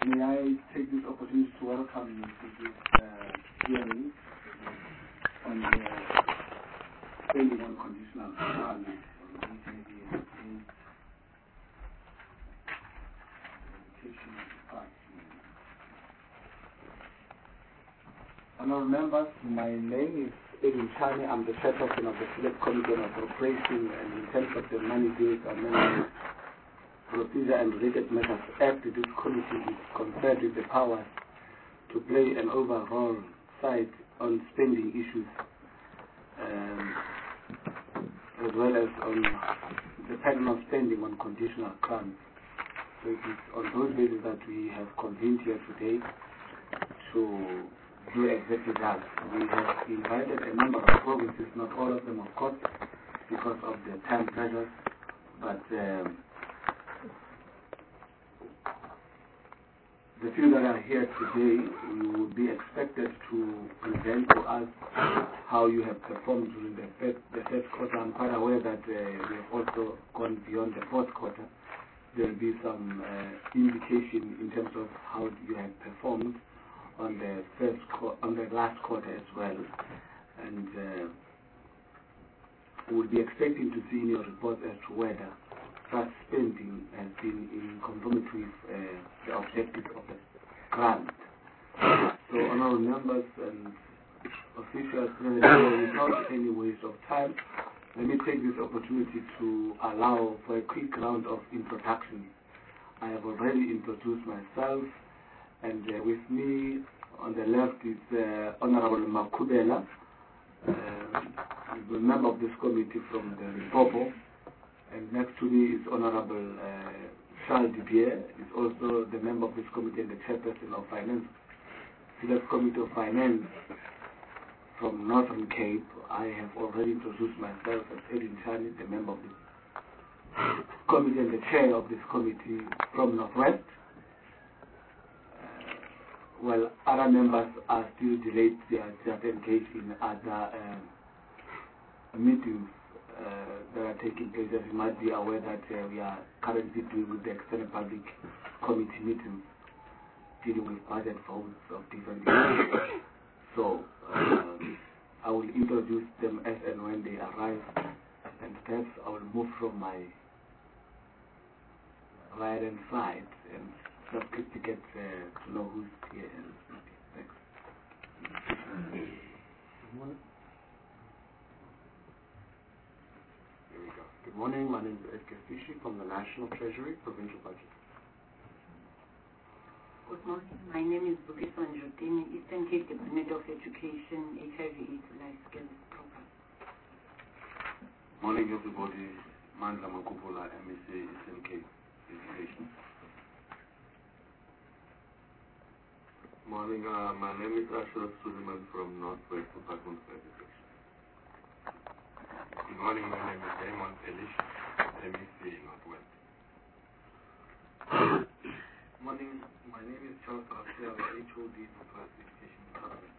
May I take this opportunity to welcome you to this hearing on the spending on conditional funds on HIV and AIDS education department. Honourable members, my name is Edwin Chani. I'm the chairperson of the Select Committee on Appropriation, and in terms of the Money Bills Amendment Procedure and Related Matters Act, this committee is conferred with the powers to play an overall side on spending issues, as well as on the pattern of spending on conditional grants. So it is on those bases that we have convened here today to do exactly that. We have invited a number of provinces, not all of them of course, because of the time pressures, but the few that are here today, you would be expected to present to us how you have performed during the first quarter. I'm quite aware that we have also gone beyond the fourth quarter. There will be some indication in terms of how you have performed on the last quarter as well, and we'll be expecting to see in your report as to whether such spending has been in conformity with the objective of the grant. So, honourable members and officials present here, without any waste of time, let me take this opportunity to allow for a quick round of introductions. I have already introduced myself, and with me on the left is Honourable Makubela, a member of this committee from the Limpopo. And next to me is Honourable Charles Didier, is also the member of this committee and the chairperson of Finance, Select Committee of Finance from Northern Cape. I have already introduced myself as Edwin Chani, the member of this committee and the chair of this committee from Northwest. While other members are still delayed, they are just engaged in other meetings that are taking place. As you might be aware that we are currently dealing with the external public committee meetings dealing with budget votes of different issues. So I will introduce them as and when they arrive, and perhaps I will move from my right hand side and just quickly get to know who's here. Thanks. Good morning. Good morning, my name is Edgar Fishi from the National Treasury, Provincial Budget. Good morning, my name is Bukiso Njutini, Eastern Cape Department of Education, HIV/AIDS Life Skills Program. Morning everybody, Mandla Makupula, MEC, Eastern Cape Education. Morning, my name is Ashraf Suleiman from Northwest Department of Education. Good morning, my name is Raymond Elish, MEC Northwest. Morning, my name is Charles Garcia, HOD Northwest Education Department.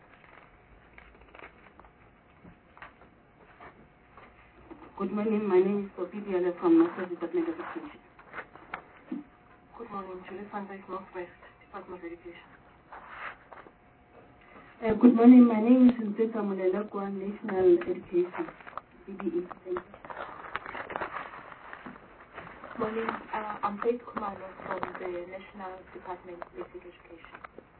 Good morning, my name is Sophie Biala from Northwest Department of Education. Good morning, Julie Van Dyke, Northwest Department of Education. Good morning, my name is Rebecca Mulelakwa, National Education. BDE. Morning, I'm Faith Kumalo from the National Department of Basic Education.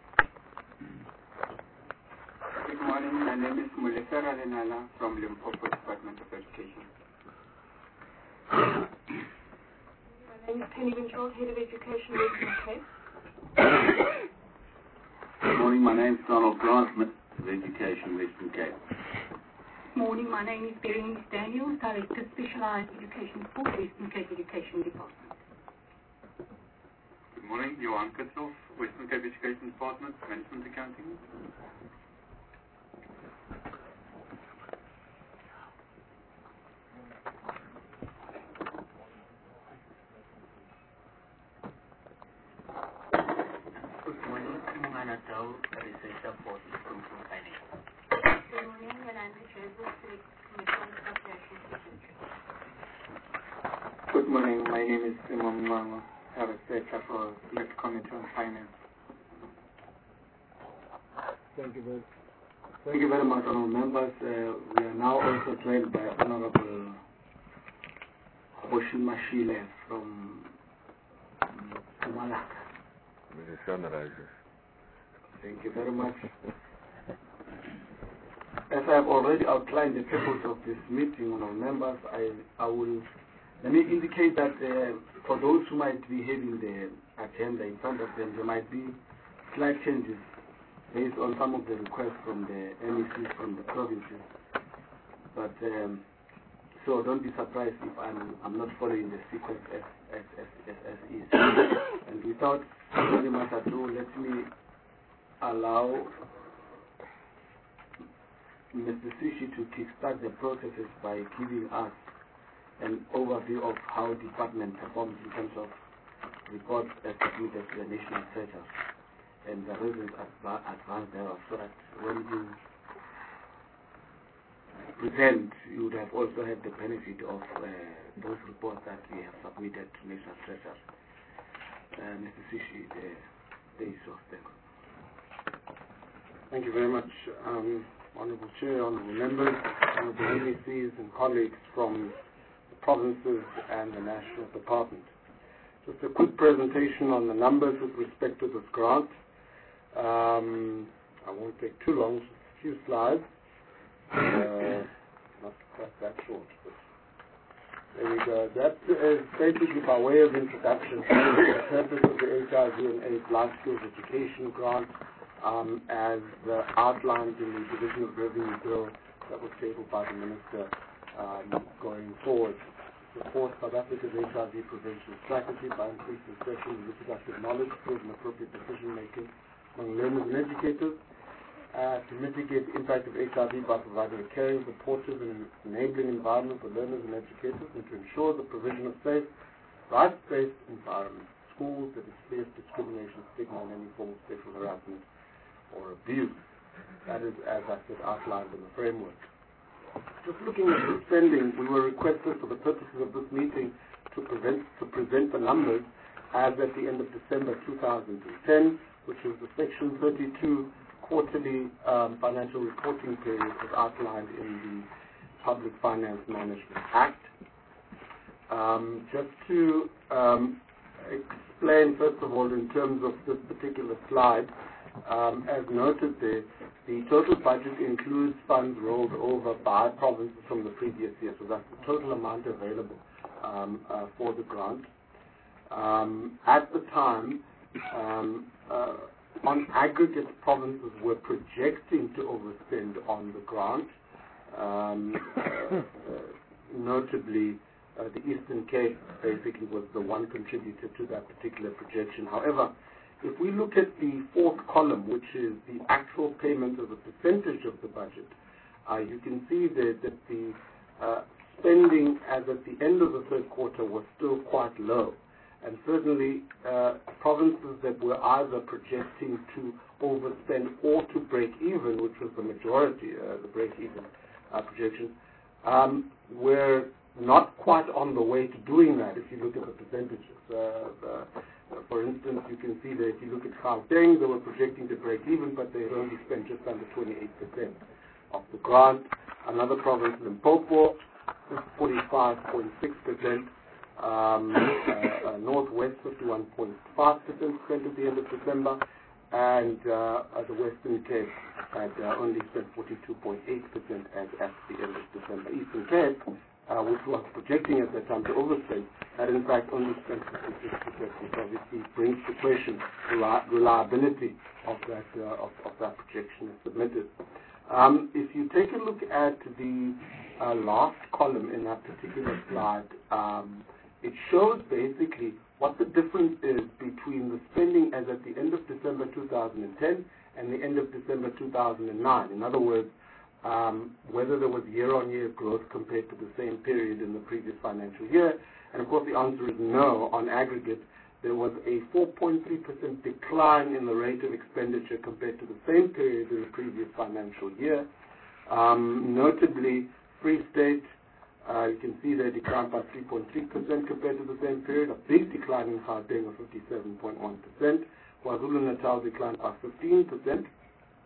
Good morning, my name is Mulefera Renala from Limpopo Department of Education. My name is Penny Winchell, Head of Education, Western Cape. Good morning, my name is Donald Grant, of Education, Western Cape. Morning, my name is Berenice Daniels, Director Specialised Education for the Western Cape Education Department. Good morning, Johan Kitzelf, Western Cape Education Department, Management Accounting. Good morning, Mungana Tau, Researcher for System Finance. Good morning, Yolanda Trezo, Select Commission of Education. Good morning, my name is Simon Mwango, a researcher for Select Committee on Finance. Thank you very much, honourable members. We are now also joined by Honourable Hoshi Mashile from Malacca. Thank you very much. As I have already outlined the purpose of this meeting, honourable members, I will let me indicate that for those who might be having the agenda in front of them, there might be slight changes based on some of the requests from the MECs from the provinces. But so don't be surprised if I'm not following the sequence as is. And without very much ado, let me allow Mr. Sishi to kickstart the processes by giving us an overview of how department performs in terms of reports as submitted to the National Treasury and the reasons advanced thereof, so that when you present, you would have also had the benefit of those reports that we have submitted to National Treasury. Mr. Sishi, the issue of them. Thank you very much, Honourable Chair, Honourable Members, Honourable MECs and colleagues from the provinces and the National Department. Just a quick presentation on the numbers with respect to this grant. I won't take too long, just a few slides. Not quite that short, but there we go. That is basically by way of introduction the purpose of the HIV and AIDS Life Skills Education Grant as outlined in the Division of Revenue Bill that was tabled by the Minister going forward. Support South Africa's HIV prevention strategy by increasing sessions of reproductive knowledge, skills and appropriate decision making among learners and educators, to mitigate the impact of HIV by providing a caring, supportive and enabling environment for learners and educators, and to ensure the provision of safe, rights-based environment, schools that is free of discrimination, stigma and any form of sexual harassment or abuse. That is, as I said, outlined in the framework. Just looking at the spending, we were requested for the purposes of this meeting to present the numbers as at the end of December 2010, which is the Section 32 quarterly financial reporting period as outlined in the Public Finance Management Act. Just to explain, first of all, in terms of this particular slide, as noted there, the total budget includes funds rolled over by provinces from the previous year, so that's the total amount available for the grant. At the time, on aggregate, provinces were projecting to overspend on the grant. Notably, the Eastern Cape basically was the one contributor to that particular projection. However, if we look at the fourth column, which is the actual payment as a percentage of the budget, you can see there that the spending as at the end of the third quarter was still quite low. And certainly provinces that were either projecting to overspend or to break even, which was the majority, the break-even projection, were not quite on the way to doing that if you look at the percentages. For instance, you can see that if you look at Gauteng, they were projecting to break even, but they only spent just under 28% of the grant. Another province, Limpopo, 45.6%. Northwest, 51.5% spent at the end of December, and the Western Cape had only spent 42.8% as at the end of December. Eastern Cape, which was projecting at that time to overspend, had in fact only spent 56%, which obviously brings to question the reliability of that projection submitted. If you take a look at the last column in that particular slide, it shows basically what the difference is between the spending as at the end of December 2010 and the end of December 2009. In other words, whether there was year-on-year growth compared to the same period in the previous financial year. And of course the answer is no. On aggregate, there was a 4.3% decline in the rate of expenditure compared to the same period in the previous financial year. Notably, Free State, you can see they declined by 3.3% compared to the same period. A big decline in Gauteng of 57.1%. KwaZulu-Natal declined by 15%.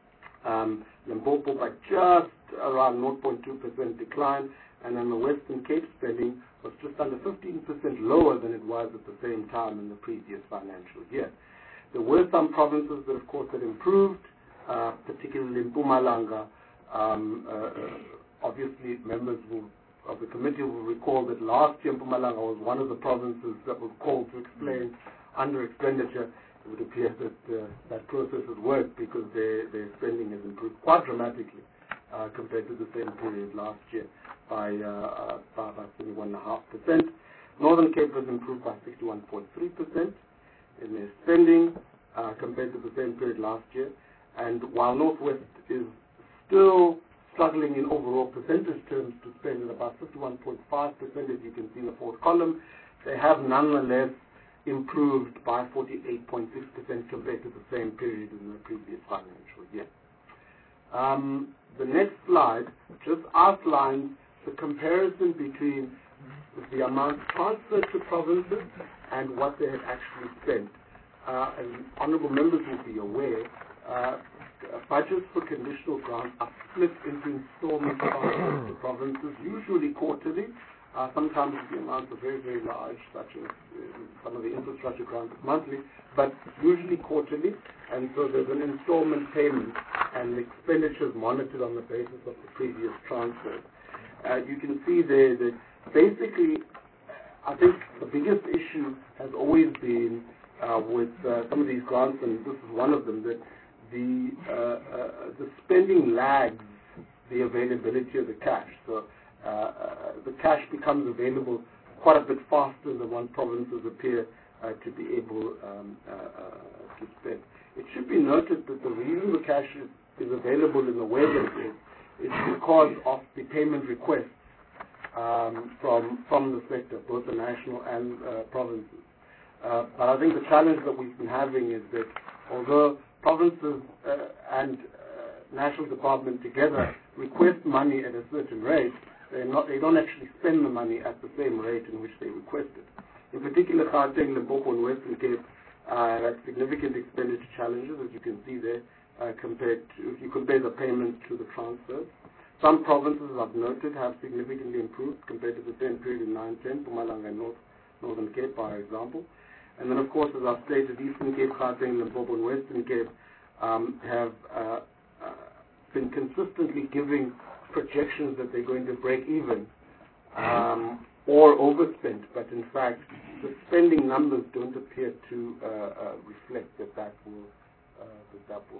Limpopo by just around 0.2% decline, and then the Western Cape spending was just under 15% lower than it was at the same time in the previous financial year. There were some provinces that, of course, had improved, particularly in Mpumalanga. Obviously, members of the committee will recall that last year Mpumalanga was one of the provinces that was called to explain under expenditure. It would appear that that process has worked because their spending has improved quite dramatically compared to the same period last year by about 31.5%. Northern Cape has improved by 61.3% in their spending compared to the same period last year. And while Northwest is still struggling in overall percentage terms to spend at about 51.5%, as you can see in the fourth column, they have nonetheless improved by 48.6% compared to the same period in the previous financial year. The next slide just outlines the comparison between the amount transferred to provinces and what they had actually spent. As honourable members will be aware, budgets for conditional grants are split into installment transfers to provinces, usually quarterly. Sometimes the amounts are very, very large, such as some of the infrastructure grants monthly, but usually quarterly. And so there's an installment payment, and the expenditure is monitored on the basis of the previous transfers. You can see there that basically, I think the biggest issue has always been with some of these grants, and this is one of them, that the spending lags the availability of the cash. So the cash becomes available quite a bit faster than what provinces appear to be able to spend. It should be noted that the reason the cash is available in the way that it is because of the payment requests from the sector, both the national and provinces. But I think the challenge that we've been having is that although provinces and national department together request money at a certain rate, they don't actually spend the money at the same rate in which they request it. In particular, Gauteng, Limpopo, and Western Cape had significant expenditure challenges, as you can see there, if you compare the payments to the transfers. Some provinces, I've noted, have significantly improved compared to the same period in 9-10, Mpumalanga and Northern Cape, for example. And then, of course, as I've stated, Eastern Cape, Gauteng, Limpopo, and Western Cape have been consistently giving projections that they're going to break even or overspend, but in fact, the spending numbers don't appear to reflect that will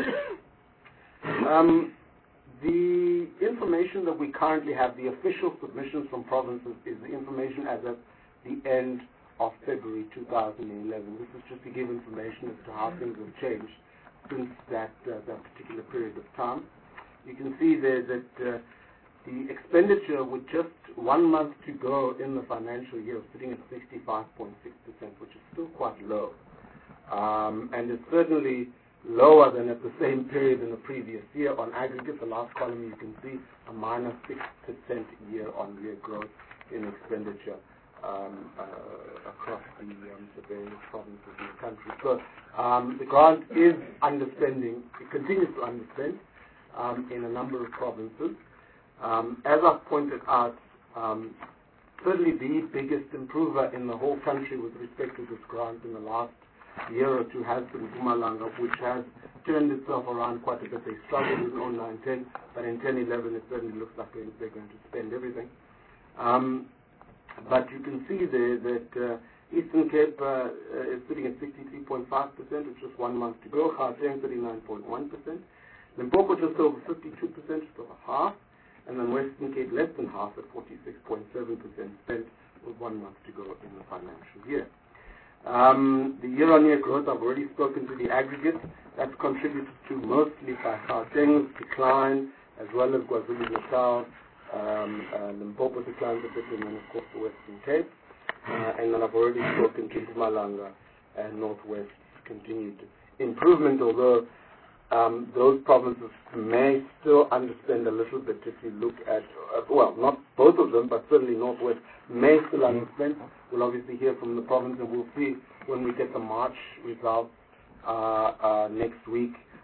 happen. The information that we currently have, the official submissions from provinces, is the information as of the end of February 2011. This is just to give information as to how things have changed since that particular period of time. You can see there that the expenditure with just 1 month to go in the financial year is sitting at 65.6%, which is still quite low. And it's certainly lower than at the same period in the previous year. On aggregate, the last column, you can see a minus 6% year-on-year growth in expenditure across the various provinces in the country. So the grant is underspending. It continues to underspend in a number of provinces. As I've pointed out, certainly the biggest improver in the whole country with respect to this grant in the last year or two has been Mpumalanga, which has turned itself around quite a bit. They struggled in 2009-10, but in 10-11 it certainly looks like they're going to spend everything. But you can see there that Eastern Cape is sitting at 63.5%, it's just 1 month to go. Gauteng 39.1%. Limpopo just over 52%, just over half. And then Western Cape less than half at 46.7% spent with 1 month to go in the financial year. The year-on-year growth, I've already spoken to the aggregate. That's contributed to mostly by Gauteng's decline, as well as KwaZulu-Natal. Limpopo declined a bit, and then, of course, the Western Cape. And then I've already spoken to Mpumalanga and Northwest continued improvement, although those provinces may still underspend a little bit if you look at, well, not both of them, but certainly Northwest may still underspend. We'll obviously hear from the province, and we'll see when we get the March results next week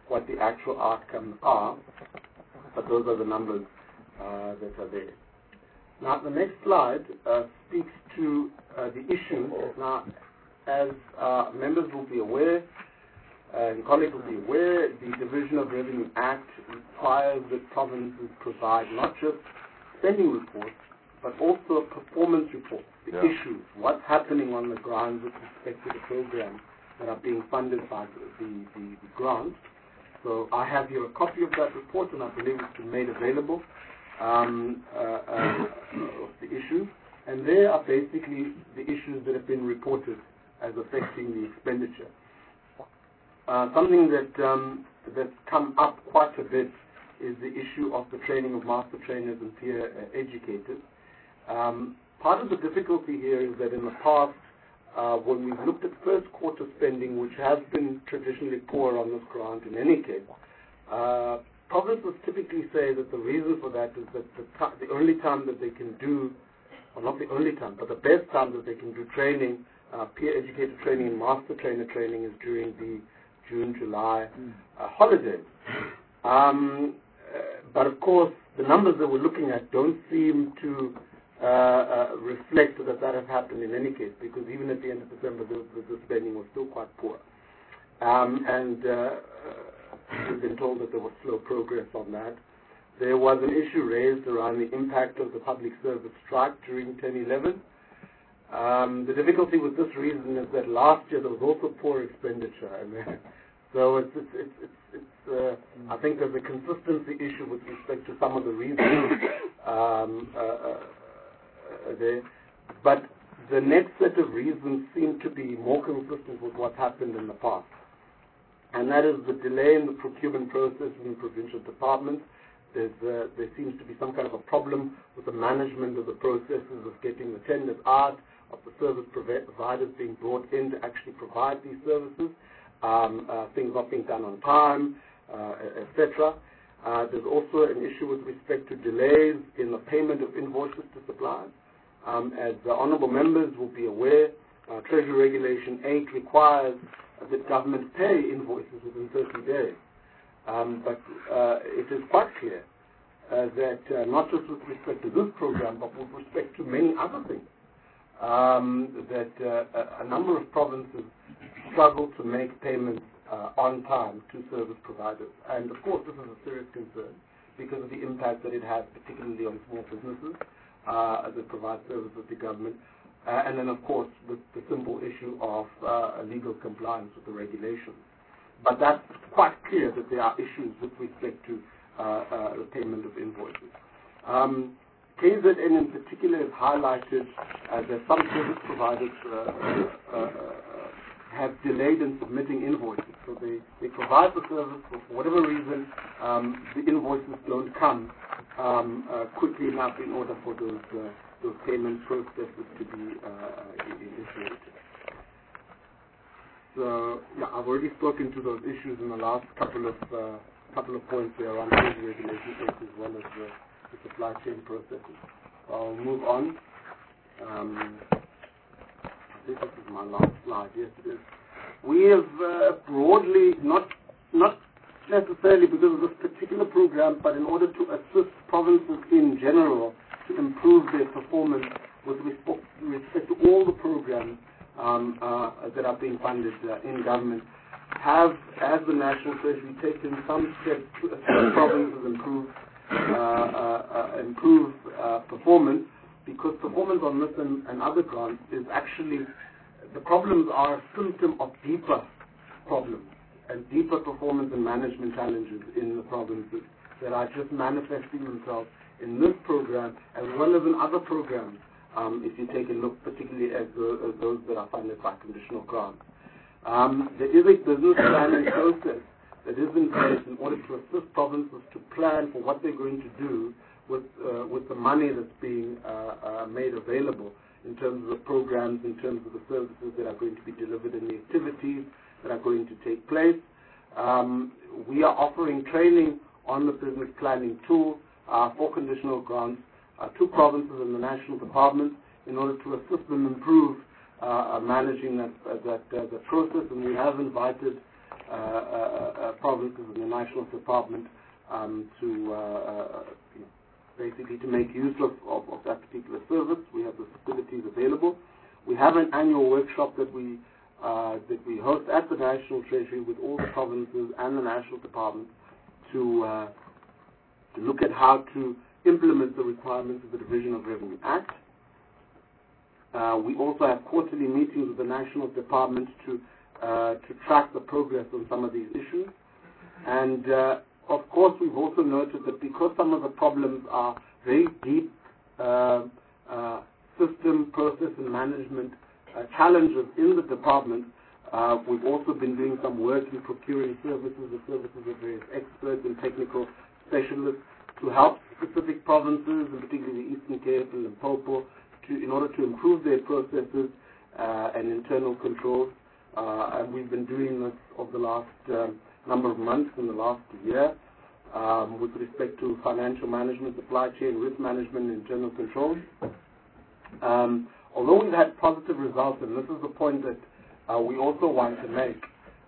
what the actual outcomes are, but those are the numbers that are there. Now, the next slide speaks to the issues. Now, as members will be aware, and colleagues will be aware, the Division of Revenue Act requires that provinces provide not just spending reports, but also performance reports, the issues, what's happening on the ground with respect to the programs that are being funded by the grant. So I have here a copy of that report, and I believe it's been made available of the issues. And there are basically the issues that have been reported as affecting the expenditure. Something that's come up quite a bit is the issue of the training of master trainers and peer educators. Part of the difficulty here is that in the past, when we've looked at first quarter spending, which has been traditionally poor on this grant in any case, provinces typically say that the reason for that is that the only time that they can do, or not the only time, but the best time that they can do training, peer educator training and master trainer training is during the June-July holidays. But of course, the numbers that we're looking at don't seem to reflect that has happened in any case, because even at the end of December, the spending was still quite poor. And we've been told that there was slow progress on that. There was an issue raised around the impact of the public service strike during 10/11. The difficulty with this reason is that last year there was also poor expenditure, and so I think there's a consistency issue with respect to some of the reasons there. But the next set of reasons seem to be more consistent with what happened in the past. And that is the delay in the procurement process in the provincial departments. There seems to be some kind of a problem with the management of the processes of getting the tenders out, of the service providers being brought in to actually provide these services, things not being done on time, etc. There's also an issue with respect to delays in the payment of invoices to suppliers. As the honourable members will be aware, Treasury Regulation 8 requires that government pay invoices within 30 days. But it is quite clear that not just with respect to this program, but with respect to many other things, that a number of provinces struggle to make payments on time to service providers. And of course, this is a serious concern because of the impact that it has, particularly on small businesses that provide services to government. And then, of course, with the simple issue of legal compliance with the regulations. But that's quite clear that there are issues with respect to the payment of invoices. KZN in particular is highlighted that some service providers have delayed in submitting invoices. So they provide the service, but for whatever reason, the invoices don't come quickly enough in order for those payment processes to be initiated. So, yeah, I've already spoken to those issues in the last couple of points there around Treasury Regulation 8 as well as the supply chain processes. So I'll move on. I think this is my last slide. Yes, it is. We have broadly, not necessarily because of this particular program, but in order to assist provinces in general to improve their performance with respect to all the programs that are being funded in government, have, as the National Treasury, taken some steps to assist provinces improve performance, because performance on this and other grants is actually, the problems are a symptom of deeper problems and deeper performance and management challenges in the provinces that are just manifesting themselves in this program as well as in other programs, if you take a look particularly at those that are funded by conditional grants. There is a business planning process that is in place in order to assist provinces to plan for what they're going to do with the money that's being made available in terms of the programs, in terms of the services that are going to be delivered and the activities that are going to take place. We are offering training on the business planning tool for conditional grants to provinces and the national department in order to assist them improve managing that process. And we have invited provinces and the national department to basically to make use of that particular service. We have the facilities available. We have an annual workshop that we host at the National Treasury with all the provinces and the national department to look at how to implement the requirements of the Division of Revenue Act. We also have quarterly meetings with the national department to track the progress on some of these issues. And of course, we've also noted that because some of the problems are very deep system, process, and management challenges in the department, we've also been doing some work in procuring services of various experts and technical specialists to help specific provinces, and particularly the Eastern Cape and Limpopo, in order to improve their processes and internal controls. And we've been doing this over the last number of months in the last year with respect to financial management, supply chain, risk management, and internal controls. Although we've had positive results, and this is the point that we also want to make,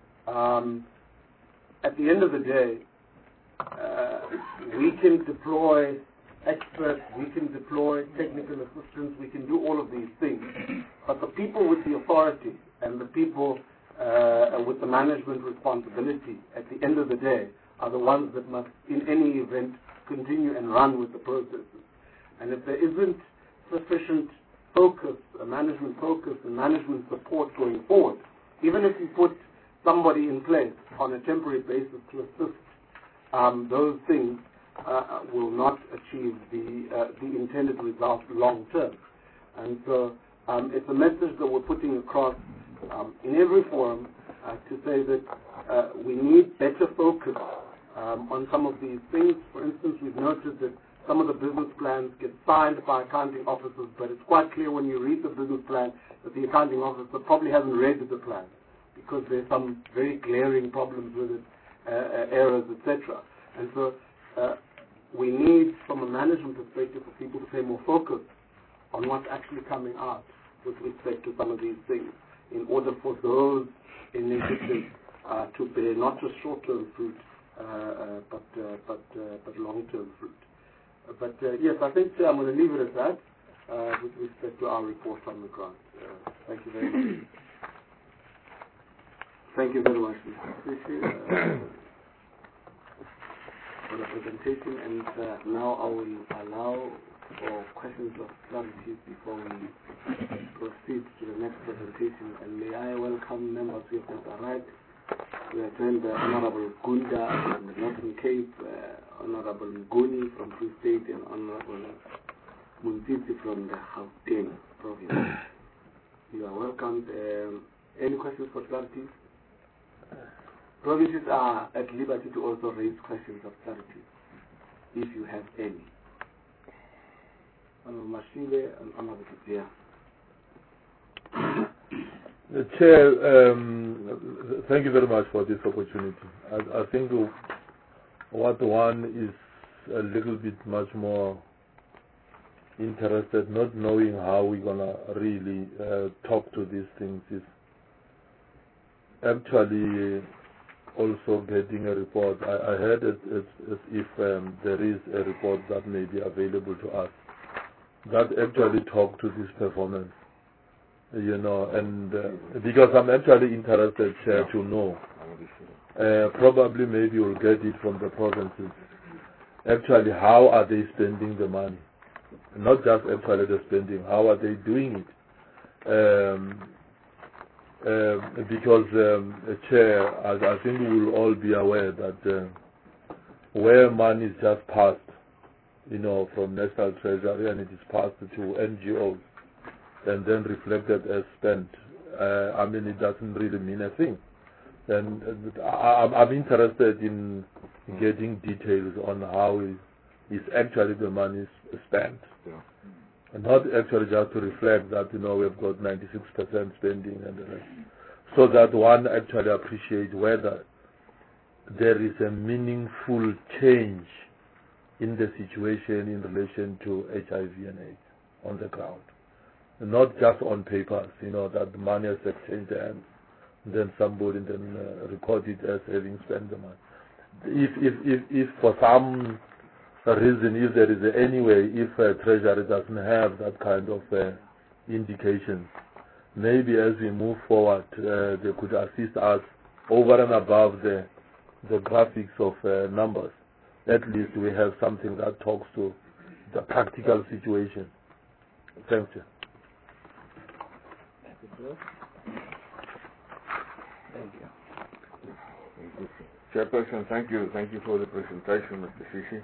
at the end of the day, we can deploy experts, we can deploy technical assistance, we can do all of these things. But the people with the authority and the people with the management responsibility at the end of the day are the ones that must, in any event, continue and run with the processes. And if there isn't sufficient focus, management focus and management support going forward, even if you put somebody in place on a temporary basis to assist, those things will not achieve the intended result long term. And so it's a message that we're putting across in every forum to say that we need better focus on some of these things. For instance, we've noted that some of the business plans get signed by accounting officers, but it's quite clear when you read the business plan that the accounting officer probably hasn't read the plan because there's some very glaring problems with it, errors, etc. And so we need, from a management perspective, for people to pay more focus on what's actually coming out with respect to some of these things in order for those initiatives to bear not just short-term fruit, but long-term fruit. But yes, I think I'm going to leave it at that with respect to our report on the grant. Thank you very much. Thank you very much, Mr. Fisher, for the presentation. And now I will allow for questions of clarity before we proceed to the next presentation. And may I welcome members who have just arrived. We are joined by Honorable Gunda from the Northern Cape, Honorable Nguni from Free State, and Honorable Muntiti from the Gauteng province. You are welcome. Any questions for clarity? Provinces are at liberty to also raise questions of clarity, if you have any. Honorable Mashile and Honorable Kizia. Chair, thank you very much for this opportunity. I think what one is a little bit much more interested, not knowing how we're going to really talk to these things, is actually also getting a report. I heard it as if there is a report that may be available to us that actually talk to this performance. You know, and because I'm actually interested to know, probably maybe we'll get it from the provinces, actually how are they spending the money, not just actually the spending, how are they doing it, because Chair, I think we will all be aware that where money is just passed, you know, from National Treasury and it is passed to NGOs, and then reflected as spent, I mean, it doesn't really mean a thing. And I'm interested in getting details on how is actually the money spent. Yeah. And not actually just to reflect that, you know, we've got 96% spending and the rest. So that one actually appreciate whether there is a meaningful change in the situation in relation to HIV and AIDS on the ground. Not just on papers, you know, that the money has exchanged hands, then somebody then record it as having spent the money. If for some reason, if there is any way, if Treasury doesn't have that kind of indication, maybe as we move forward, they could assist us over and above the graphics of numbers. At least we have something that talks to the practical situation. Thank you. Thank you. Chairperson, thank you for the presentation, Mr. Sisi.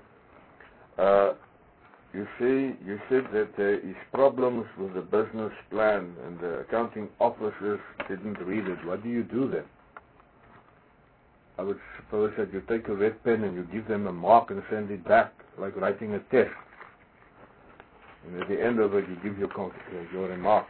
You said that there is problems with the business plan and the accounting officers didn't read it. What do you do then? I would suppose that you take a red pen and you give them a mark and send it back, like writing a test. And at the end of it, you give your remarks.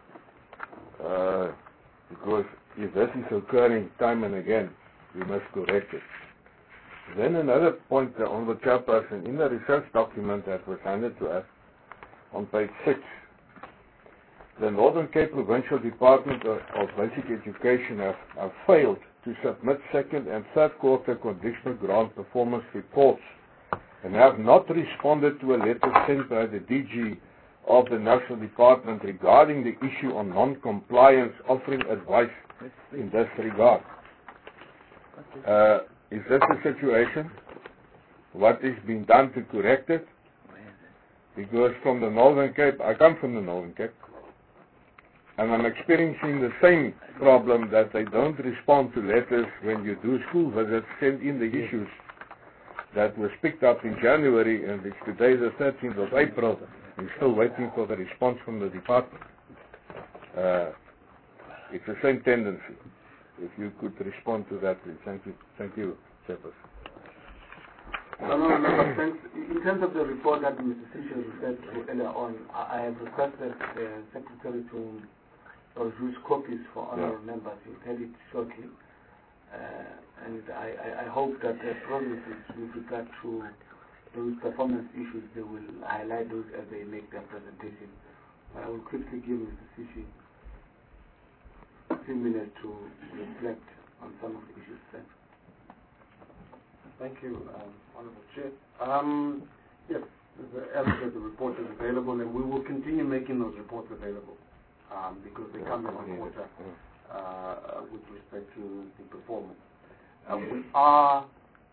Because if this is occurring time and again, we must correct it. Then another point, on the chairperson, in the research document that was handed to us, on page 6, the Northern Cape Provincial Department of Basic Education have failed to submit second and third quarter conditional grant performance reports and have not responded to a letter sent by the DG of the National Department regarding the issue on non-compliance, offering advice in this regard. Is this the situation? What is being done to correct it? Because from the Northern Cape, I come from the Northern Cape, and I'm experiencing the same problem, that they don't respond to letters when you do school visits, send in the issues that was picked up in January, and it's today the 13th of April. We're still waiting for the response from the department. It's the same tendency. If you could respond to that, please. Thank you, Chairperson. Thanks. In terms of the report that Mr. Sisi referred to earlier on, I have requested the Secretary to produce copies for honorable members. He'll tell it shortly. And I hope that the progresses with regard to those performance issues, they will highlight those as they make their presentation. But I will quickly give Mr. Sisi a few minutes to reflect on some of the issues there. Thank you, Honorable Chair. Yes, as the report is available, and we will continue making those reports available because they come every quarter with respect to the performance. We are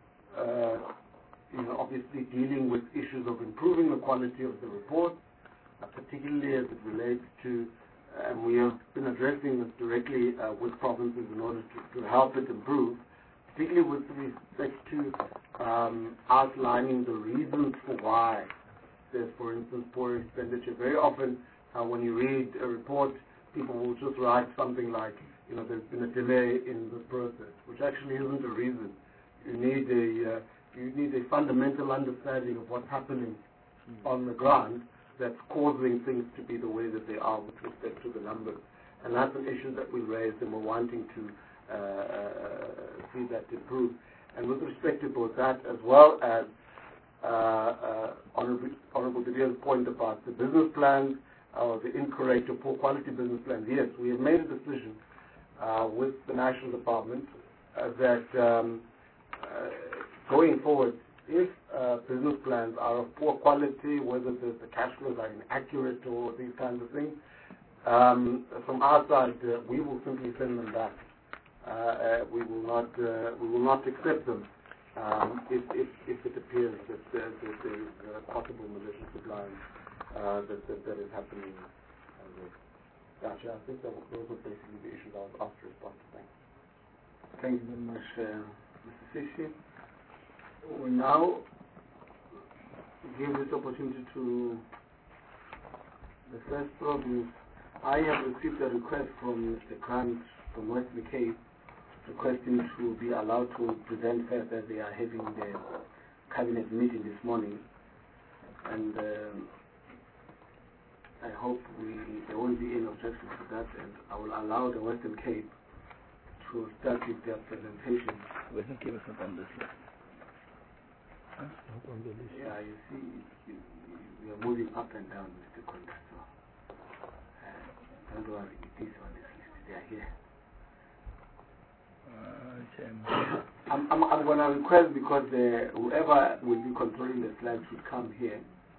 obviously dealing with issues of improving the quality of the report, particularly as it relates to, and we have been addressing this directly with provinces in order to help it improve, particularly with respect to outlining the reasons for why there's, for instance, poor expenditure. Very often, when you read a report, people will just write something like, there's been a delay in the process, which actually isn't a reason. You need a fundamental understanding of what's happening on the ground that's causing things to be the way that they are with respect to the numbers. And that's an issue that we raised, and we're wanting to see that improve. And with respect to both that, as well as Honorable De Beer's point about the business plans, or the incorrect or poor quality business plans, yes, we have made a decision with the National Department that going forward, if business plans are of poor quality, whether the cash flows are inaccurate or these kinds of things, from our side, we will simply send them back. We will not accept them if it appears that there is possible malicious compliance that is happening. Gotcha. I think those are basically the issues I was asked to respond to. Thank you very much, Mr. Sisi. We now give this opportunity to the first problem. I have received a request from Mr. Grant from Western Cape, requesting to be allowed to present first, as they are having the cabinet meeting this morning, and I hope there won't be any objection to that, and I will allow the Western Cape to start with their presentation. Western Cape is not on this list. Yeah, you see, we are moving up and down, Mr. Contractor. Don't worry, it is on this list. They are here. I'm going to request, because whoever will be controlling the slides should come here.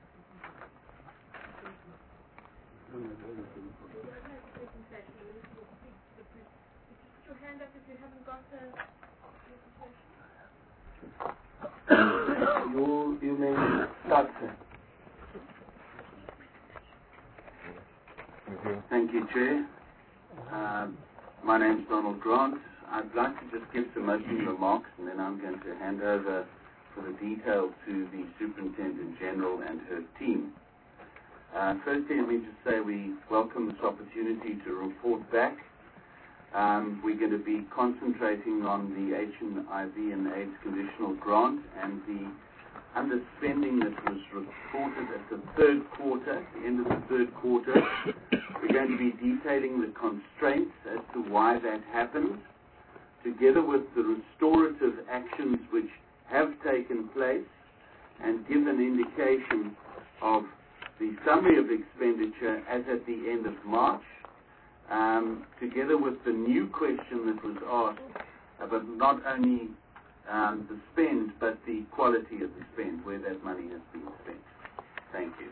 You may start, sir. Thank you, Chair. My name is Donald Grant. I'd like to just give some opening remarks, and then I'm going to hand over for the details to the Superintendent General and her team. Firstly, let me just say we welcome this opportunity to report back. We're going to be concentrating on the HIV and AIDS conditional grant and the underspending that was reported at the third quarter, at the end of the third quarter. We're going to be detailing the constraints as to why that happened, together with the restorative actions which have taken place, and give an indication of the summary of expenditure as at the end of March, together with the new question that was asked about not only the spend, but the quality of the spend, where that money has been spent. Thank you.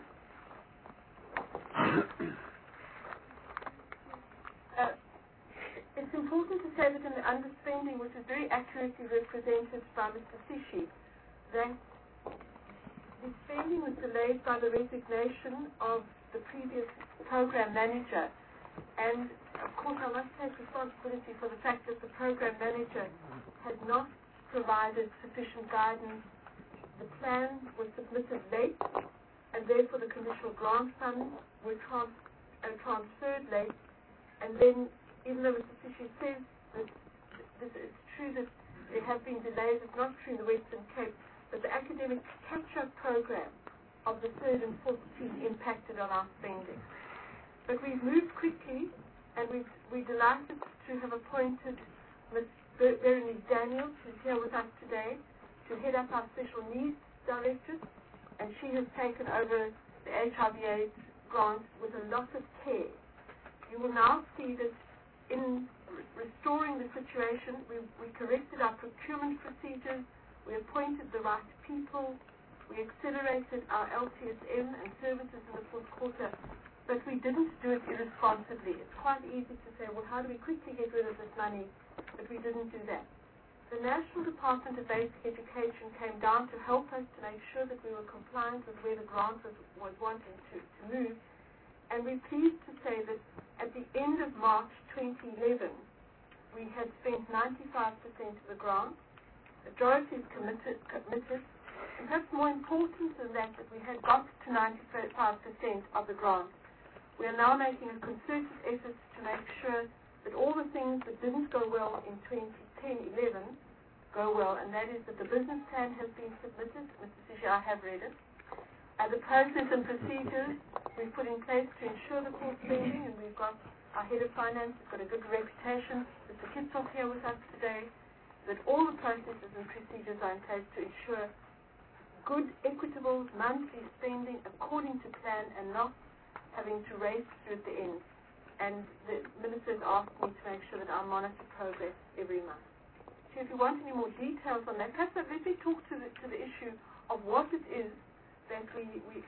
It's important to say that in the underspending, which is very accurately represented by Mr. Sishi, that the spending was delayed by the resignation of the previous program manager. And, of course, I must take responsibility for the fact that the program manager had not provided sufficient guidance. The plan was submitted late, and therefore the conditional grant funds were transferred late. And then, even though Mr. Sishi says that it's true that there have been delays, it's not true in the Western Cape, but the academic catch-up program of the third and fourth team impacted on our spending. But we've moved quickly, and we're delighted to have appointed Ms. Berenice Daniels, who's here with us today, to head up our Special Needs Directorate, and she has taken over the HIV/AIDS grant with a lot of care. You will now see that in restoring the situation, we corrected our procurement procedures, we appointed the right people, we accelerated our LTSM and services in the fourth quarter, but we didn't do it irresponsibly. It's quite easy to say, well, how do we quickly get rid of this money? But we didn't do that. The National Department of Basic Education came down to help us to make sure that we were compliant with where the grant was wanting to move. And we're pleased to say that at the end of March 2011, we had spent 95% of the grant. The majority is committed. And perhaps more important than that, we had got to 95% of the grant. We are now making a concerted effort to make sure that all the things that didn't go well in 2010-11 go well, and that is that the business plan has been submitted. Mr. Sishi, I have read it. The process and procedures we've put in place to ensure the core spending, and we've got our head of finance, who's got a good reputation. Mr. Kitsoff here with us today, that all the processes and procedures are in place to ensure good, equitable, monthly spending according to plan and not having to race through at the end. And the ministers asked me to make sure that I monitor progress every month. So if you want any more details on that, perhaps let me talk to the issue of what it is that we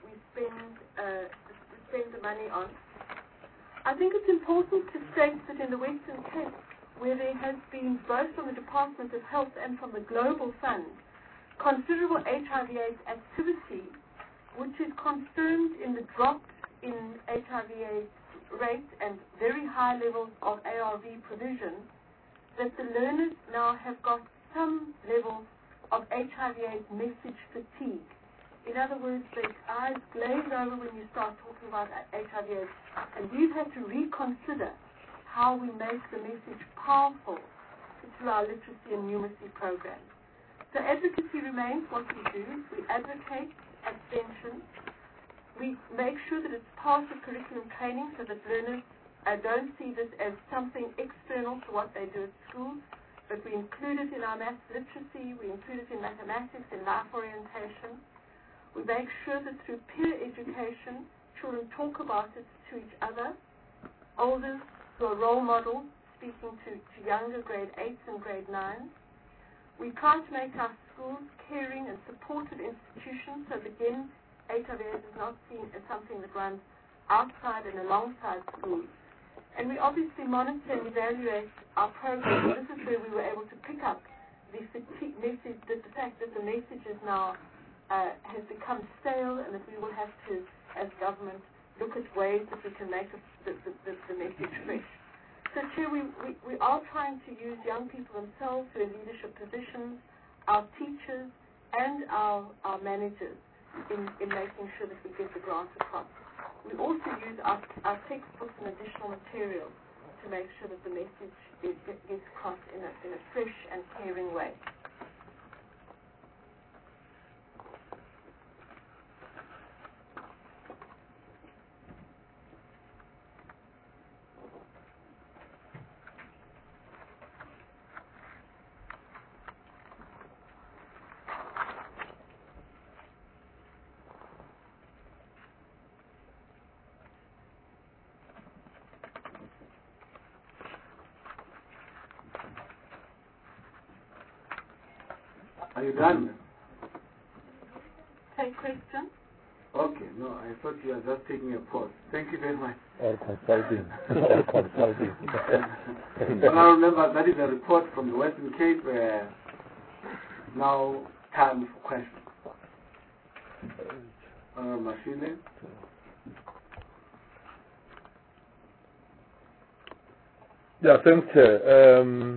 spend the money on. I think it's important to state that in the Western Cape, where there has been, both from the Department of Health and from the Global Fund, considerable HIV/AIDS activity, which is confirmed in the drop in HIV/AIDS rate and very high levels of ARV provision, that the learners now have got some level of HIV/AIDS message fatigue. In other words, their eyes glaze over when you start talking about HIV/AIDS, and we've had to reconsider how we make the message powerful through our literacy and numeracy programs. So advocacy remains what we do. We advocate abstention. We make sure that it's part of curriculum training so that learners don't see this as something external to what they do at school, but we include it in our maths literacy, we include it in mathematics, in life orientation. We make sure that through peer education, children talk about it to each other, elders who are role models, speaking to younger grade 8s and grade 9s. We try to make our schools caring and supportive institutions, so again, HIV/AIDS is not seen as something that runs outside and alongside schools. And we obviously monitor and evaluate our programs. This is where we were able to pick up the fatigue message, the fact that the message is now has become stale, and that we will have to, as government, look at ways that we can make the message fresh. So, Chair, we are trying to use young people themselves who are in leadership positions, our teachers, and our managers in making sure that we get the grant across. We also use our textbooks and additional materials to make sure that the message gets across in a fresh and caring way. Are you done? Take question? Okay, no, I thought you were just taking a pause. Thank you very much. Or consulting. Or consulting. Well, I remember that is a report from the Western Cape. Now, time for questions. Machine. Yeah, thanks, Chair.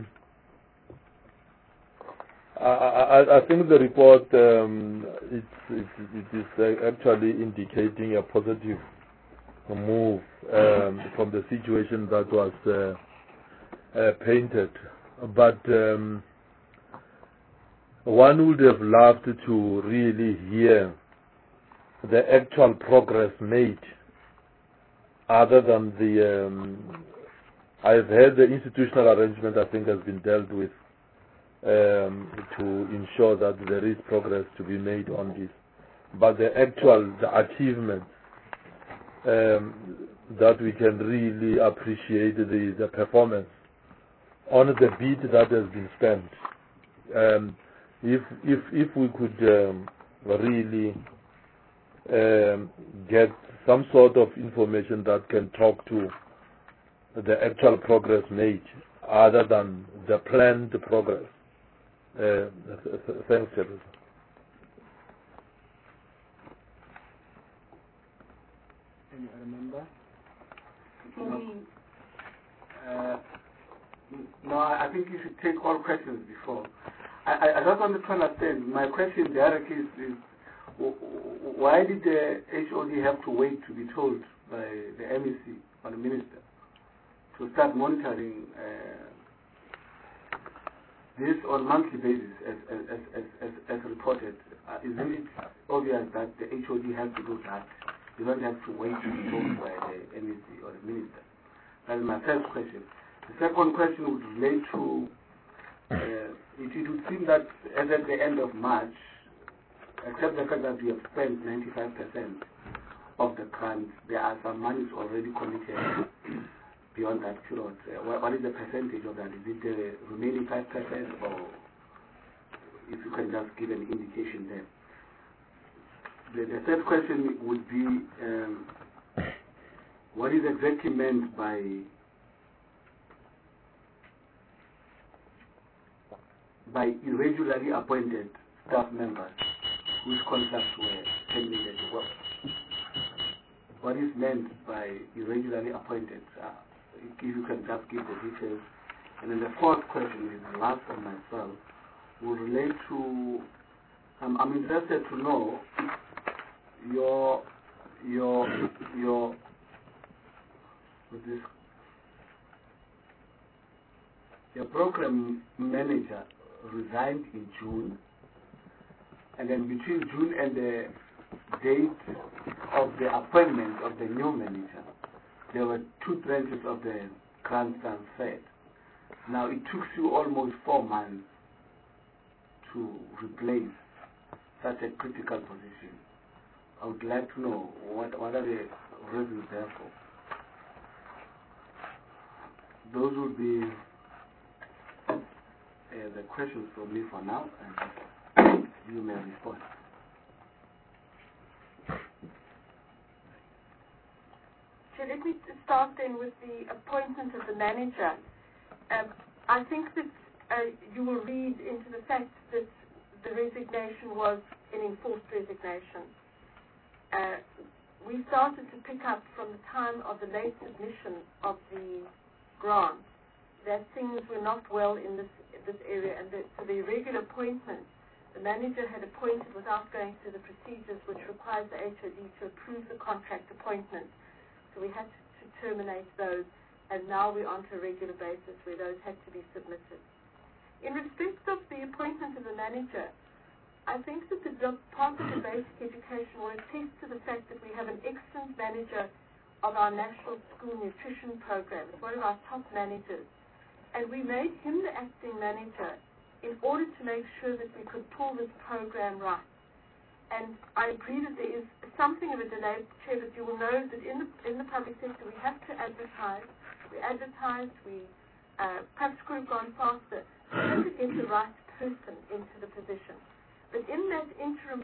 I think the report it is actually indicating a positive move from the situation that was painted, but one would have loved to really hear the actual progress made, other than the I've heard the institutional arrangement I think has been dealt with to ensure that there is progress to be made on this, but the achievement that we can really appreciate the performance on the beat that has been spent. If we could really get some sort of information that can talk to the actual progress made, other than the planned progress. Thanks, Chairman. Any other member? No, I think you should take all questions before. I just want to understand. My question directly is why did the HOD have to wait to be told by the MEC or the Minister to start monitoring this on a monthly basis as reported? Isn't it obvious that the HOD has to do that? You don't have to wait to be told by the MEC or the Minister. That is my first question. The second question would relate to it would seem that as at the end of March, except the fact that we have spent 95% of the grant, there are some monies already committed beyond that period. What is the percentage of that? Is it the remaining 5%, or if you can just give an indication there? The third question would be what is exactly meant by irregularly appointed staff members whose contracts were terminated? What is meant by irregularly appointed? If you can just give the details. And then the fourth question is the last one myself, will relate to, I'm interested to know your program manager resigned in June, and then between June and the date of the appointment of the new manager, there were 2 branches of the grant transferred. Now it took you almost 4 months to replace such a critical position. I would like to know what are the reasons therefore. Those would be the questions from me for now, and you may respond. So let me start then with the appointment of the manager. I think that you will read into the fact that the resignation was an enforced resignation. We started to pick up from the time of the late submission of the grant that things were not well in this area, and that for the irregular appointment, the manager had appointed without going through the procedures which requires the HOD to approve the contract appointment. So we had to terminate those, and now we're on to a regular basis where those had to be submitted. In respect of the appointment of the manager, I think that the Department of Basic Education will attest to the fact that we have an excellent manager of our National School Nutrition Program. It's one of our top managers. And we made him the acting manager in order to make sure that we could pull this program right. And I agree that there is something of a delay, Chair, but you will know that in the public sector we have to advertise. We advertised, perhaps could have gone faster. We have to get the right person into the position. But in that interim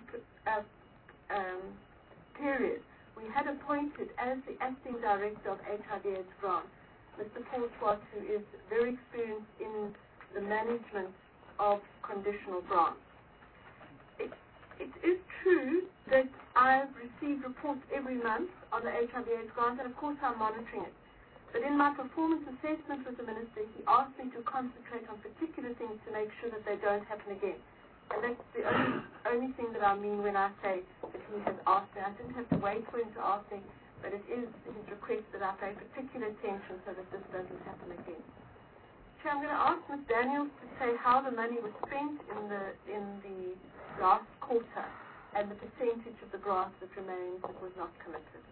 period, we had appointed as the acting director of HIV/AIDS grant Mr. Paul Swart, who is very experienced in the management of conditional grants. It is true that I've received reports every month on the HIV/AIDS grant, and of course I'm monitoring it. But in my performance assessment with the Minister, he asked me to concentrate on particular things to make sure that they don't happen again. And that's the only thing that I mean when I say that he has asked me. I didn't have to wait for him to ask me, but it is his request that I pay particular attention so that this doesn't happen again. Chair, I'm going to ask Ms. Daniels to say how the money was spent in the last quarter and the percentage of the grant that remains that was not committed.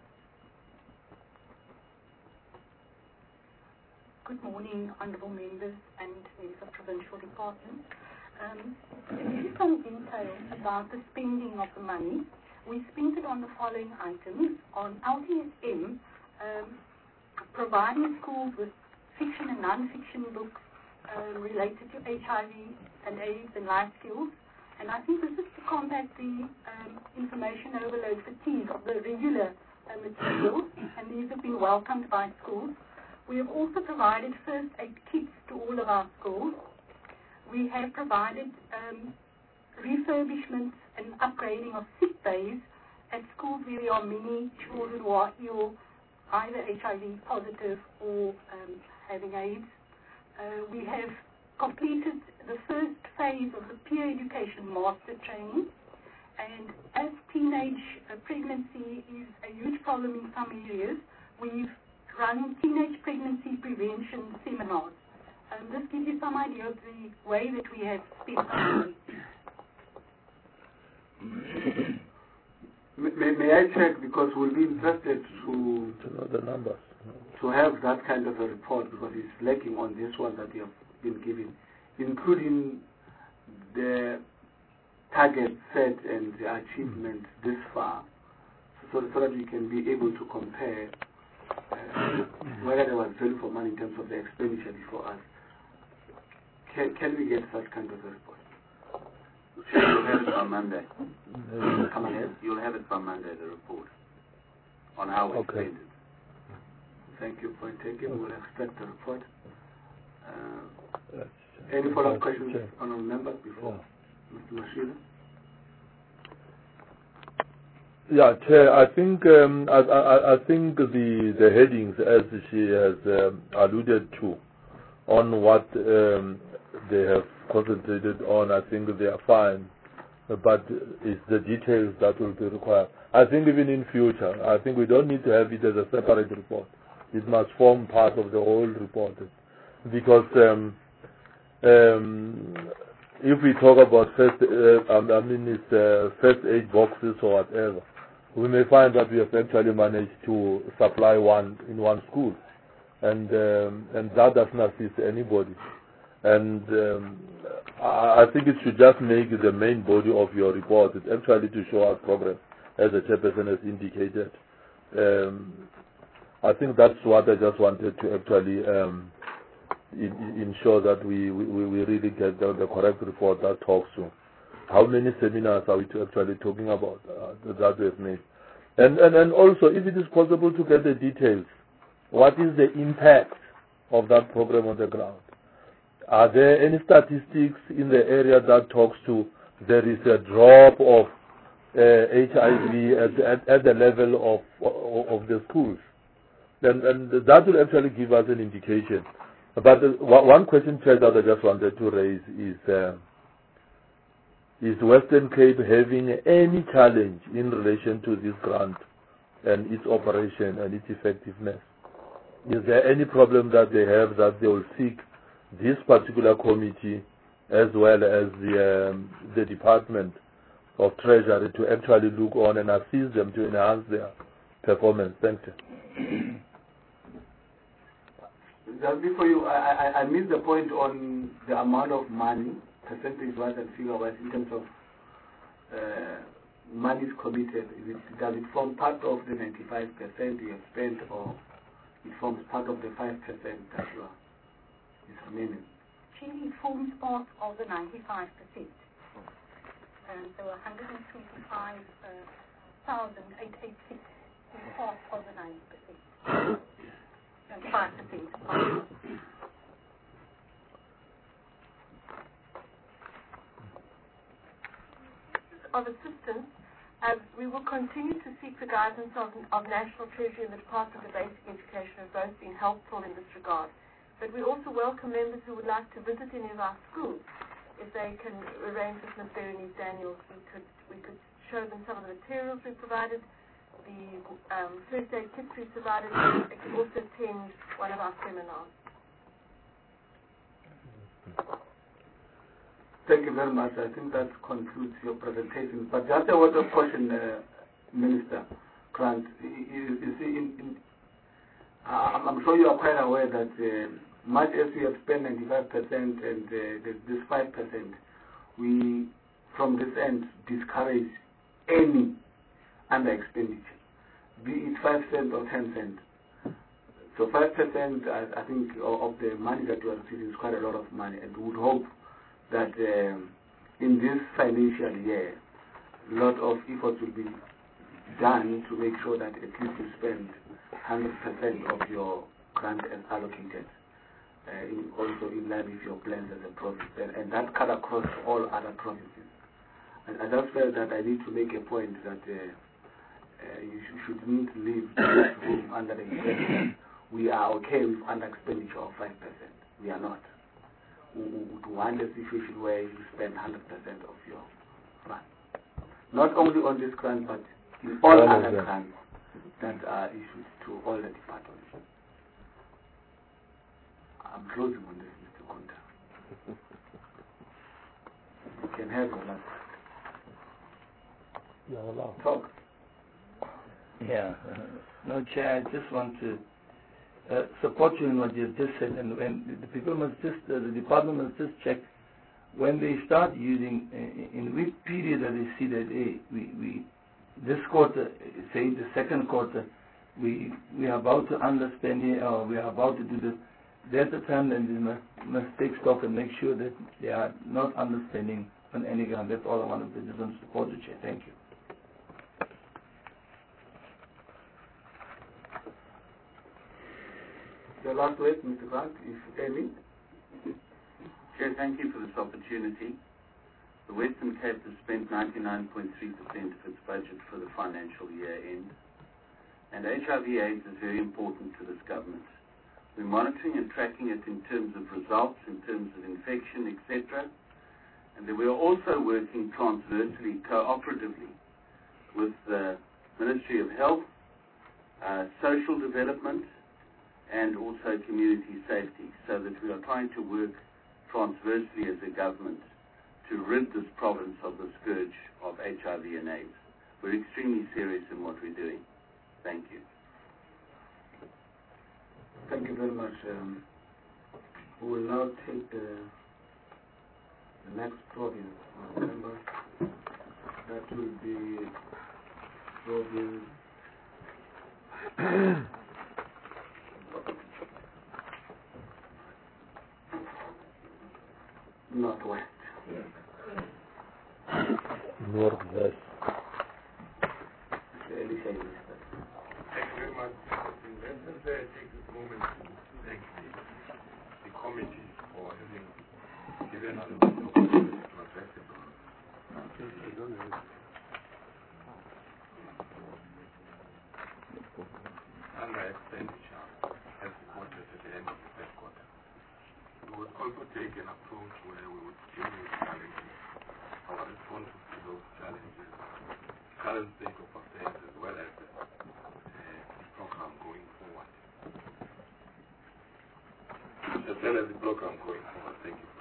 Good morning, honourable members and members of provincial departments. To give you some details about the spending of the money, we spent it on the following items. On LTSM, providing schools with fiction and non-fiction books related to HIV and AIDS and life skills. And I think this is to combat the information overload fatigue of the regular materials, and these have been welcomed by schools. We have also provided first aid kits to all of our schools. We have provided refurbishments and upgrading of sick bays at schools where there are many children who are ill, either HIV positive or having AIDS. We have completed the first phase of the peer education master training, and as teenage pregnancy is a huge problem in some areas, we've run teenage pregnancy prevention seminars. This gives you some idea of the way that we have spent our money. May I check, because we'll be interested to know the numbers, to have that kind of a report, because it's lacking on this one that you have been given, including the target set and the achievement this far, so that we can be able to compare whether there was value for money in terms of the expenditure before us. Can we get such kind of a report? You'll have it on Monday. Come ahead. You'll have it by Monday, the report, on how we spent it. Thank you, point taken. We'll expect the report. Any follow-up questions, honourable members, before Mr. Mashida? Yeah, Chair, I think I think the headings, as she has alluded to, on what they have concentrated on, I think they are fine, but it's the details that will be required. I think even in future, I think we don't need to have it as a separate report. It must form part of the whole report, because if we talk about first aid boxes or whatever, we may find that we have actually managed to supply one in one school, and that doesn't assist anybody. And I think it should just make the main body of your report is actually to show our progress, as the chairperson has indicated. I think that's what I just wanted to actually ensure that we really get the correct report that talks to how many seminars are we actually talking about that we've made. And also, if it is possible to get the details, what is the impact of that program on the ground? Are there any statistics in the area that talks to there is a drop of HIV at the level of the schools? And that will actually give us an indication. But one question, Chair, that I just wanted to raise is Western Cape having any challenge in relation to this grant and its operation and its effectiveness? Is there any problem that they have that they will seek this particular committee as well as the Department of Treasury to actually look on and assist them to enhance their performance? Thank you. Just before you, I missed the point on the amount of money, percentage-wise and figure-wise, in terms of monies committed. Does it form part of the 95% you have spent, or it forms part of the 5% that is remaining? Actually, it forms part of the 95%. So 125,886 is part of the 90%. 5%. Of assistance, we will continue to seek the guidance of National Treasury and the Department of Basic Education, have both been helpful in this regard. But we also welcome members who would like to visit any of our schools. If they can arrange with Ms. Berenice Daniels, we could show them some of the materials we provided, the first aid kits we provided, and they can also attend one of our seminars. Thank you very much. I think that concludes your presentation. But just a word of caution, Minister Grant. You see, I'm sure you are quite aware that much as we have spent 95% and this 5%, we, from this end, discourage any under expenditure, be it 5 cents or 10 cents. So 5%, I think, of the money that you are receiving is quite a lot of money, and we would hope that in this financial year, a lot of efforts will be done to make sure that at least you spend 100% of your grant as allocated, also in line with your plans as a province, and that cut across all other provinces. And I just felt that I need to make a point that you shouldn't leave this room under the impression we are okay with under expenditure of 5%. We are not. We would want a situation where you spend 100% of your grant. Not only on this grant, but in all other grants that are issued to all the departments. I'm closing on this, Mr. Kunta. You can have your last. You're allowed. Talk. Yeah. No, Chair, I just want to support you in what you've just said, and when the people must just, the department must just check when they start using, in which period that they see that, hey, we this quarter, say the second quarter, we are about to underspend it, or we are about to do this. That's the time that they must take stock and make sure that they are not underspending on any ground. That's all I want to do. Just want to support the Chair. Thank you. Your last word, Mr. Grant, if any. Chair, thank you for this opportunity. The Western Cape has spent 99.3% of its budget for the financial year end, and HIV/AIDS is very important to this government. We're monitoring and tracking it in terms of results, in terms of infection, etc. And then we are also working transversely, cooperatively, with the Ministry of Health, Social Development, and also Community Safety, so that we are trying to work transversely as a government to rid this province of the scourge of HIV and AIDS. We're extremely serious in what we're doing. Thank you. Thank you very much. We will now take the next province. Remember, that will be province. Northwest. Northwest. Thank you very much. Let us take this moment to thank the committee for having given us the opportunity to address the under expenditure as reported at the end of the first quarter. We would also take an approach where we would deal with challenges, our responses to those challenges, current state of affairs, as well as the program going forward. Thank you.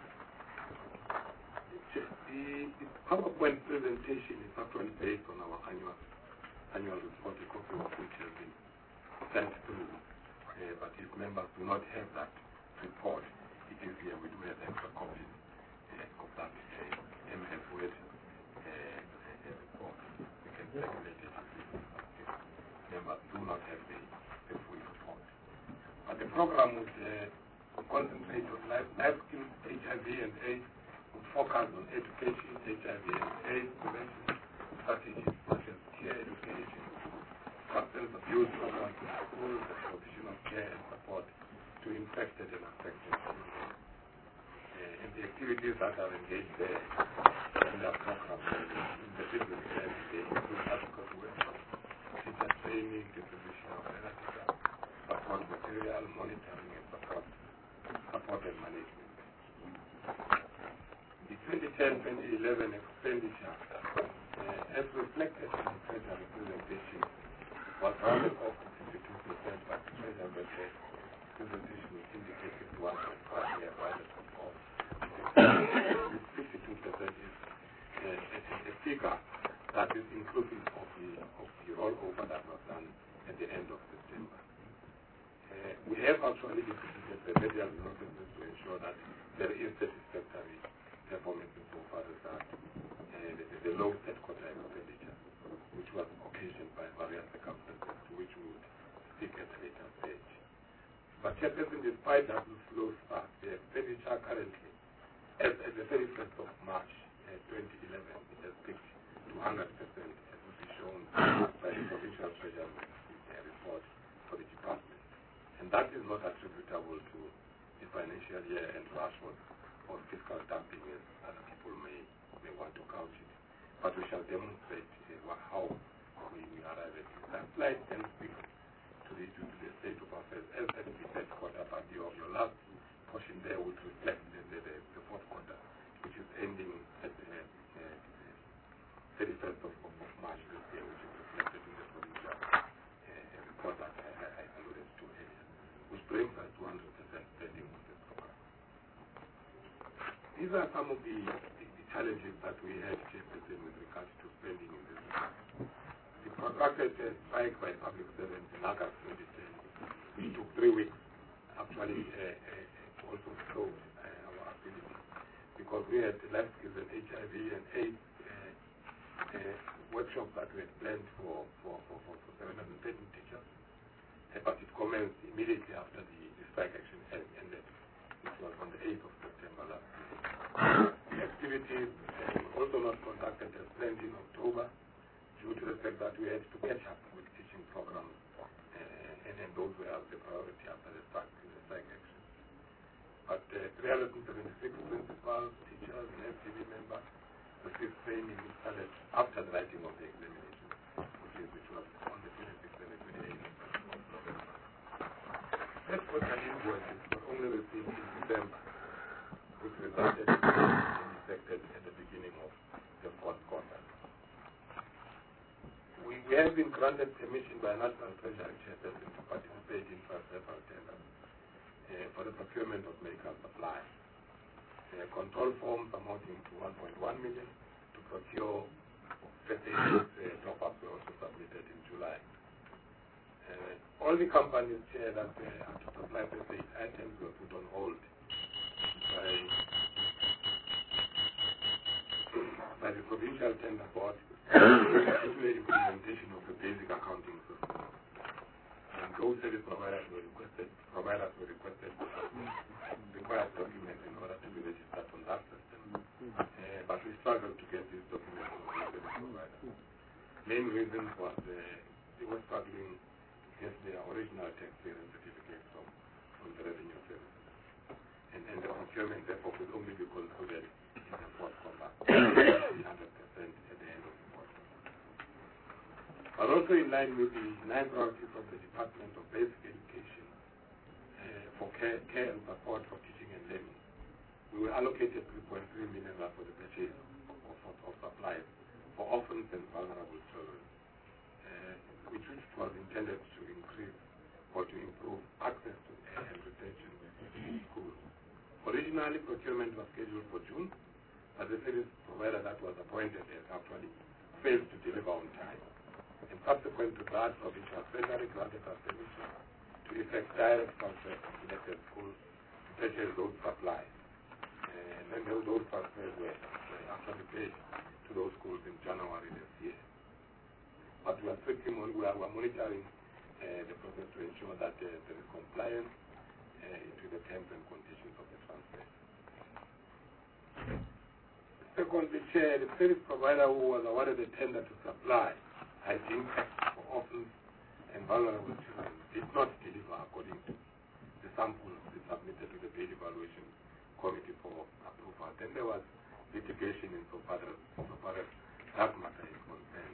The PowerPoint presentation is actually based on our annual report, a copy of which has been sent through, but if members do not have that report, it is here. We do have extra copies of that MF Word report. We can circulate it if members do not have the full report. But the program would concentrate on life skills, HIV and AIDS, would focus on education, HIV and AIDS prevention strategies such as care education, substance abuse programs in schools, and provision of care and support to infected and affected children. And the activities that are engaged there in that program in the business every day include advocacy workshops, teacher training, distribution of analytical support material, monitoring and support and management. The 2010-2011 expenditure, as reflected in the Treasury presentation, was rounded off to 52%, but the Treasury presentation indicated 1.5 year rounded off. 52% is a figure that is inclusive of the rollover that was done at the end of September. We have actually distributed the media resources to ensure that there is satisfactory performance so far as that the low set quarter expenditure, which was occasioned by various circumstances to which we would speak at a later stage. But Chairperson, despite that slow start, the expenditure currently, as at the 31st of March 2011, it has peaked to 100%, as will be shown by the Provincial Treasury report for the department. And that is not attributable to the financial year and rush or fiscal dumping, as other people may want to count it. But we shall demonstrate how we arrive at this. That slide then speaks to the state of affairs as at the first quarter, but your last portion there would reflect the fourth quarter, which is ending at the 31st of March this year, which is reflected in the provincial report that I alluded to earlier, which brings us to 100% spending on this program. These are some of the challenges that we had, Chairperson, with regards to spending in this program. The protracted strike by public servants in August 2010, which took 3 weeks, actually also slowed our ability, because we had life skills and HIV and AIDS workshops that were planned for 713 teachers, but it commenced immediately after the strike action ended, which was on the 8th of September last year. Activities were also not conducted as planned in October, due to the fact that we had to catch up with teaching programs, and then those were the priority after the strike action. But 376 principals, teachers, and FTV members received training which started after the writing of the examination, which was on the 26th and the 28th. First quarter invoices were only received in December, which resulted in being effected at the beginning of the fourth quarter. We have been granted permission by National Treasury Chairperson to participate in several tenders for the procurement of medical supplies. Control forms amounting to 1.1 million to procure first aid top-ups were also submitted in July. All the companies share that to supply first aid items were put on hold by the Provincial Tender Board due to the implementation of the basic accounting system. And those service providers were requested to submit required documents in order to be registered on that system. providers. Main reason was they were struggling to get their original tax clearance certificates from the revenue services. And the procurement therefore could only be concluded in the fourth quarter, 100% at the end of the fourth quarter. But also in line with the 9 priorities of the Department of Basic Education for care and support for teaching and learning, we were allocated 3.3 million for the purchase of supplies for orphans and vulnerable children, which was intended to increase or to improve access to and retention in schools. Originally, procurement was scheduled for June, but the service provider that was appointed has actually failed to deliver on time. And subsequent to that, provincial treasury granted us permission to effect direct transfers to selected schools to purchase those supplies. And then those transfers were actually paid to those schools in January this year. But we are monitoring the process to ensure that there is compliance to the terms and conditions of the transfer. Secondly, Chair, the service provider who was awarded the tender to supply hygiene packs for orphans and vulnerable children did not deliver according to the samples submitted to the Paid Evaluation Committee for approval. Then there was litigation in so far as that matter is concerned.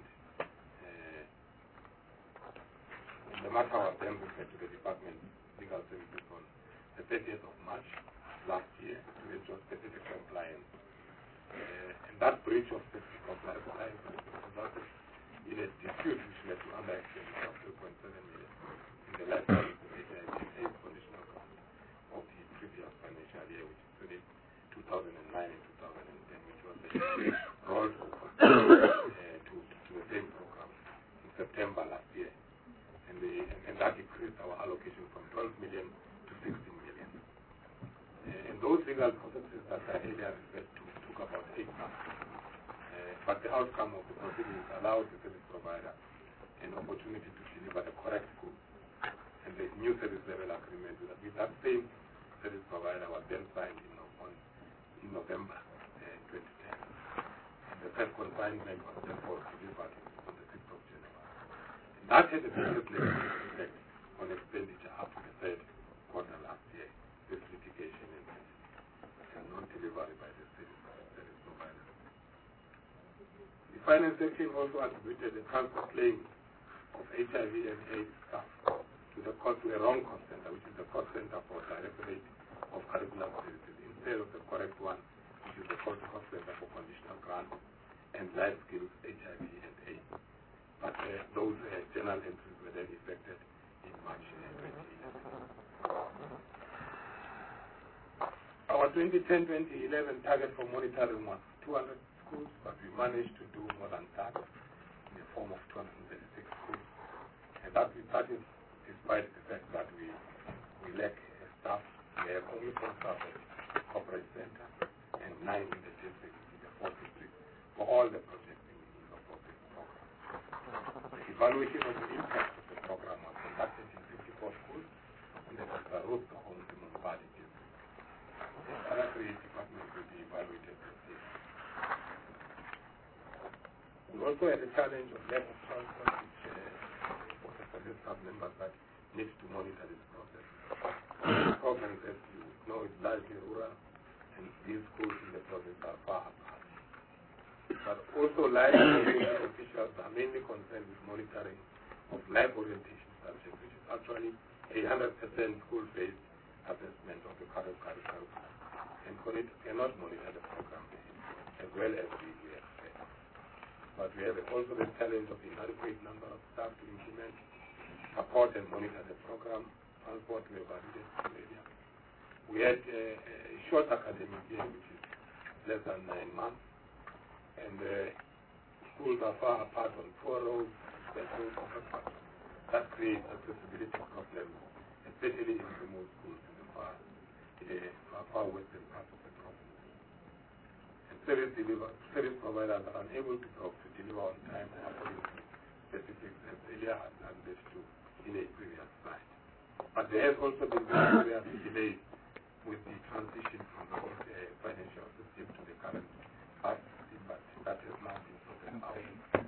The matter was then referred to the Department of Legal Services on the 30th of March last year to ensure specific compliance. And that breach of specific compliance resulted in a dispute which led to under-expenditure of 2.7 million in the lifetime of the HIV/AIDS conditional grant of the previous financial year, which is 2009 and 2010, which was rolled over to the same program in September last year. And that increased our allocation from 12 million to 16 million. And those legal processes that I earlier referred to took about 8 months. But the outcome of the proceedings allowed the service provider an opportunity to deliver the correct goods. And the new service level agreement with that same service provider was then signed in November 2010. And the first consignment was therefore delivered on the 6th of January. That had a serious negative effect on expenditure up to the third quarter last year, this litigation and non-delivery by the service provider. The finance section also attributed the transfer claim of HIV and AIDS staff to a wrong cost center, which is the cost center for Directorate of Curriculum Services, instead of the correct one, which is the cost center for conditional grants and life skills HIV and AIDS. But those journal entries were then effected in March 2011. Our 2010-2011 target for monitoring was 200 schools, but we managed to do more than that in the form of 236 schools. And that is despite the fact that we lack staff. We have only 4 staff at the corporate center and 9 in the district, in the 4 districts, for all the projects. Evaluation of the impact of the program was conducted in 54 schools in the Road to Home to Mumbai district. The other 3 departments will be evaluated this year. We also had a challenge of lack of transport, which Professor Staff members that needs to monitor this process. The program, as you know, is largely rural, and these schools in the province are far apart. But also life orientation officials are mainly concerned with monitoring of life orientation subjects, which is actually a 100% school-based assessment of the current curriculum, and cannot monitor the program as well as we expect. But we have also the challenge of inadequate number of staff to implement, support and monitor the program. Transport, we have alluded to earlier. We had a short academic year, which is less than 9 months. And schools are far apart on 4 roads, that creates accessibility problems, especially in remote schools in the far western parts of the province. And service providers are unable to deliver on time according to specifics as earlier alluded to in a previous slide. But there has also been various delays with the transition from the old financial system to the current past. But that has now been sorted out.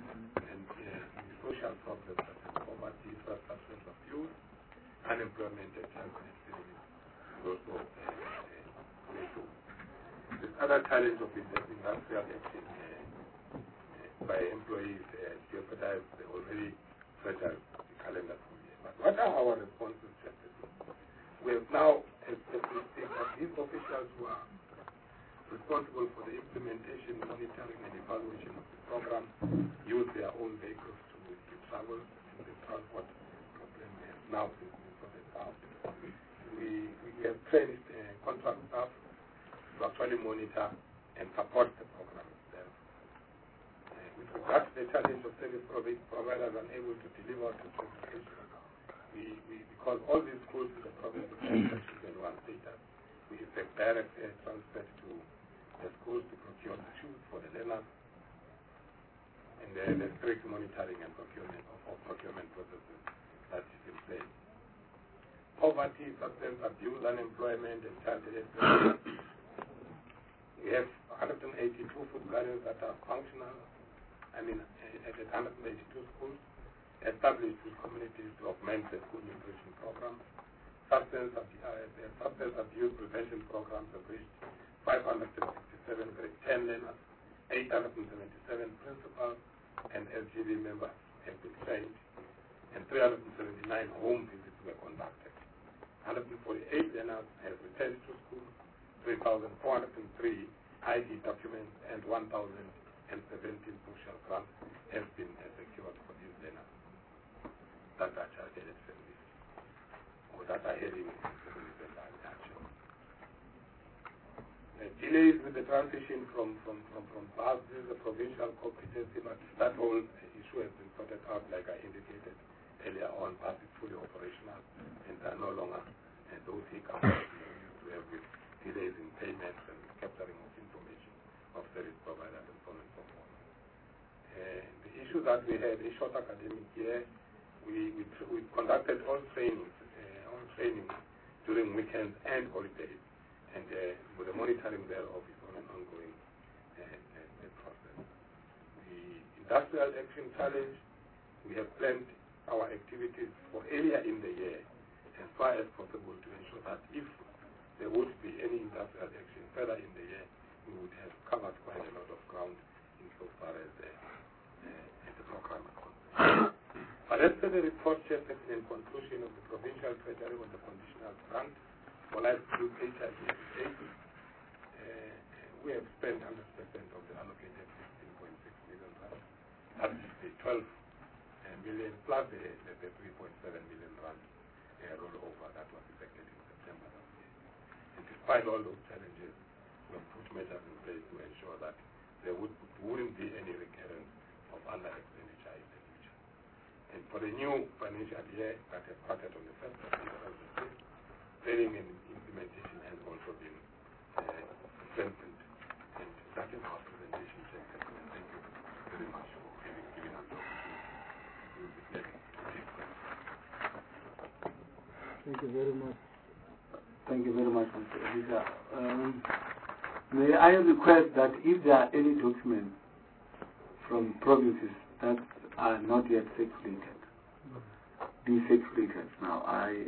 other challenge of industrial action by employees jeopardize the already fragile calendar for the year. But what are our responses? We have now established that these officials who are responsible for the implementation, monitoring, and evaluation of the program use their own vehicles to travel, and the transport problem has now been sorted out. We have trained contract staff to actually monitor and support the program itself. With regard to the challenge of service providers unable to deliver to certification, because all these schools in the province of Section 1 status, we effect direct transfer to the schools to procure the shoes for the learners, and the strict monitoring and procurement processes that is in place. Poverty, substance abuse, unemployment, and child exploitation. We have 182 food gardens that are functional, at 182 schools, established with communities to augment the school nutrition program. Substance abuse prevention programs have reached 567 grade 10 learners, 877 principals and SGB members have been trained, and 379 home visits were conducted. 148 learners have returned to school, 3,403 ID documents, and 1,017 social grants have been secured for these learners that are targeted service, or that are heading service and action. Delays with the transition from BAS, this is a provincial competency, but that whole issue has been sorted out, like I indicated earlier on. BAS is fully operational, and there are no longer those hiccups that we used to have with delays in payments and capturing of information of service providers and so on and so forth. The issue that we had a short academic year, we conducted all training during weekends and holidays, and with the monitoring thereof is on an ongoing process. The industrial action challenge, we have planned our activities for earlier in the year as far as possible to ensure that if there would be any industrial action further in the year, we would have covered quite a lot of ground insofar as the program is concerned. But as per the report, Chairperson, in conclusion of the provincial treasury on the conditional grant for life group HIV and AIDS, we have spent 100% of the allocated 16.6 million rand. That is the 12 million plus the 3.7 million rand rollover that was effected in September last year. And despite all those challenges, we have put measures in place to ensure that there wouldn't be any recurrence of under expenditure in the future. And for the new financial year that has started on the 1st of April, training and implementation has also been strengthened. And that is our presentation, Chairperson. And thank you very much for giving us the opportunity. Thank you very much. Thank you very much, Mr. Elisa. May I request that if there are any documents from provinces that are not yet circulated, be circulated now. I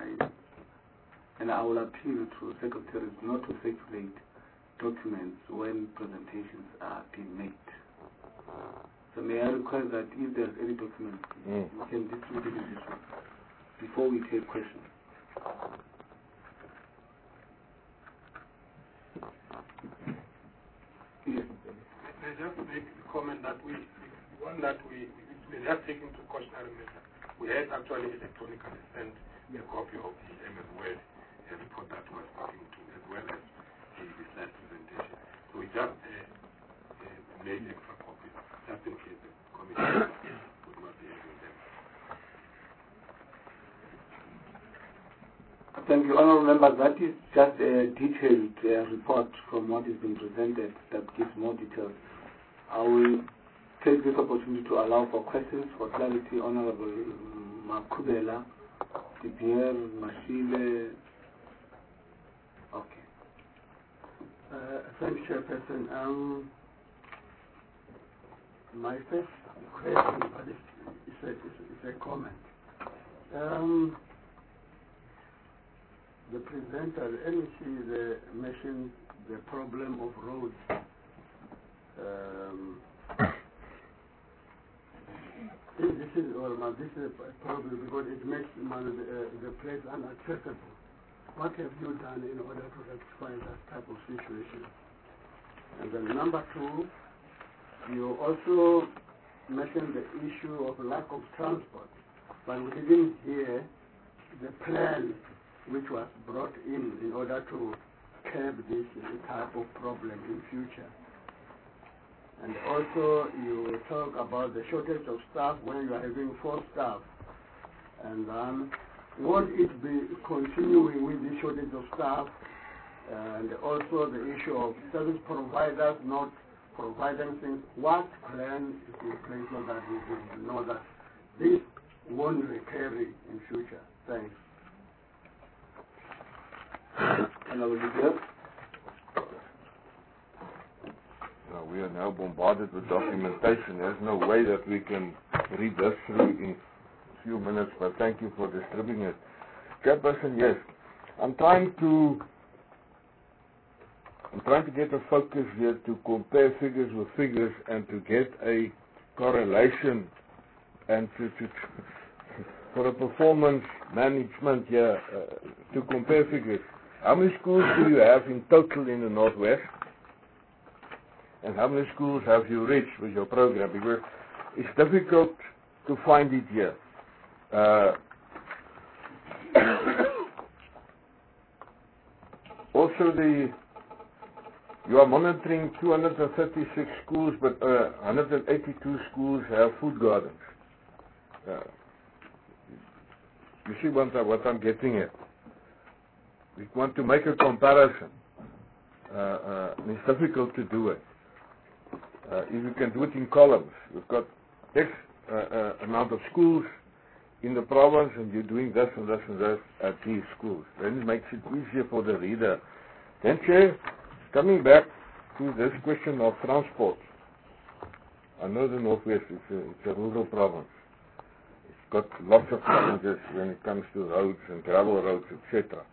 will appeal to secretaries not to circulate documents when presentations are being made. So may I request that if there's any document, we can distribute it this way before we take questions. Yes. May I just make the comment that we're just taking precautionary measures. We had actually electronically sent a copy of the MS Word report that we were speaking to, as well as the slide presentation. So we just made extra copies, just in case the committee would not be having them. Thank you, honourable members. That is just a detailed report from what is being presented that gives more details. I will take this opportunity to allow for questions for clarity. Honourable Makubela, Pierre, Mashile. Okay. Thanks, Chairperson. My first question, but it's a comment. The presenter, the MEC, mentioned the problem of roads. This is a problem because it makes the place unaccessible. What have you done in order to rectify that type of situation? And then number two, you also mentioned the issue of lack of transport, but we didn't hear the plan which was brought in order to curb this type of problem in future. And also you talk about the shortage of staff when you are having 4 staff. And then won't it be continuing with the shortage of staff and also the issue of service providers not providing things? What plan is in place so that we will know that this won't recur in future? Thanks. We are now bombarded with documentation. There's no way that we can read this through in a few minutes, but thank you for distributing it. Chairperson, yes. I'm trying to get a focus here to compare figures with figures and to get a correlation and for a performance management here to compare figures. How many schools do you have in total in the Northwest? And how many schools have you reached with your program? Because it's difficult to find it here. Also, you are monitoring 236 schools, but 182 schools have food gardens. You see what I'm getting at? We want to make a comparison. It's difficult to do it. If you can do it in columns, we've got X amount of schools in the province, and you're doing this and this and this at these schools. Then it makes it easier for the reader. Then, Chair, coming back to this question of transport. I know the Northwest is a rural province. It's got lots of challenges when it comes to roads and gravel roads, etc.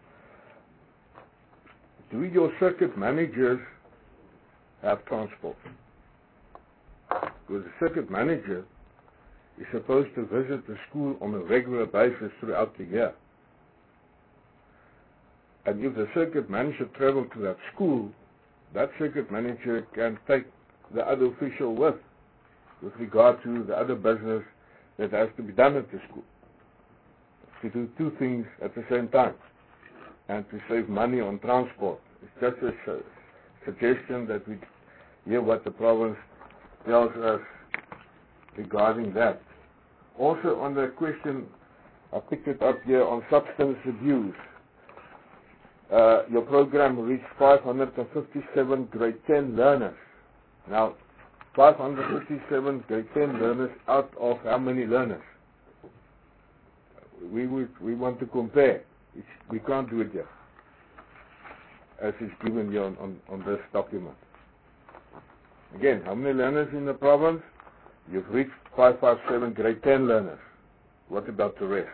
Do your circuit managers have transport? Because the circuit manager is supposed to visit the school on a regular basis throughout the year. And if the circuit manager travels to that school, that circuit manager can take the other official with regard to the other business that has to be done at the school. To do 2 things at the same time and to save money on transport. It's just a suggestion that we hear what the province tells us regarding that. Also on the question, I picked it up here on substance abuse. Your program reached 557 grade 10 learners. Now, 557 grade 10 learners out of how many learners? We want to compare. We can't do it yet, as is given here on this document. Again, how many learners in the province? You've reached 557 grade 10 learners. What about the rest?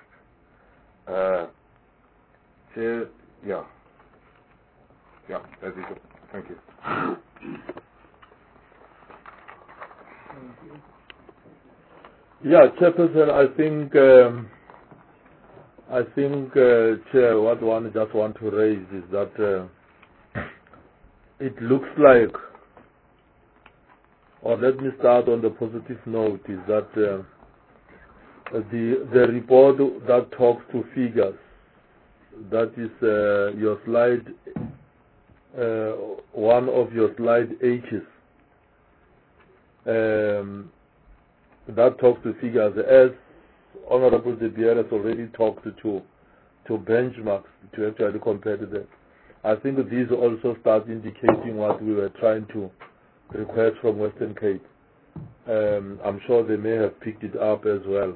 Yeah, that is it. Thank you. Yeah, Chairperson, I think, Chair, what one just want to raise is that it looks like, or let me start on the positive note, is that the report that talks to figures, that is your slide, one of your slide H's, that talks to figures, as Honorable De Beer has already talked to benchmarks to actually compare to them. I think these also start indicating what we were trying to request from Western Cape. I'm sure they may have picked it up as well.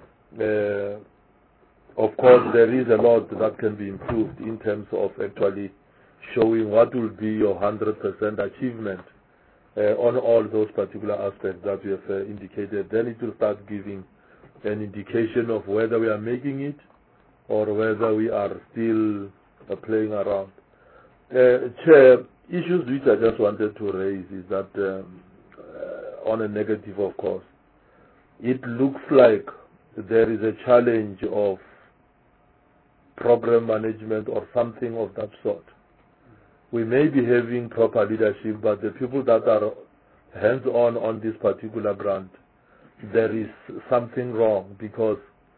Of course, there is a lot that can be improved in terms of actually showing what will be your 100% achievement on all those particular aspects that we have indicated. Then it will start giving an indication of whether we are making it or whether we are still playing around. Chair, issues which I just wanted to raise is that on a negative, of course, it looks like there is a challenge of program management or something of that sort. We may be having proper leadership, but the people that are hands-on on this particular grant, there is something wrong, because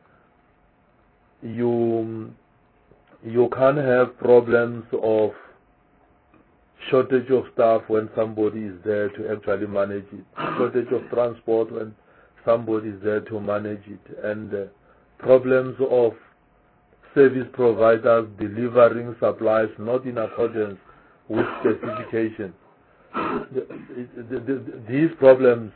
you can't have problems of shortage of staff when somebody is there to actually manage it, shortage of transport when somebody is there to manage it, and problems of service providers delivering supplies not in accordance with specifications. These problems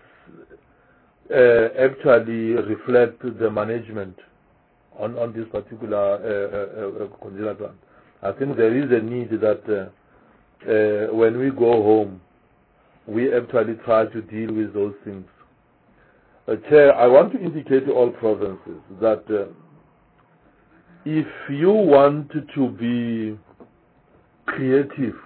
actually reflect the management on this particular consumer grant. I think there is a need that when we go home, we actually try to deal with those things. Chair, I want to indicate to all provinces that if you want to be creative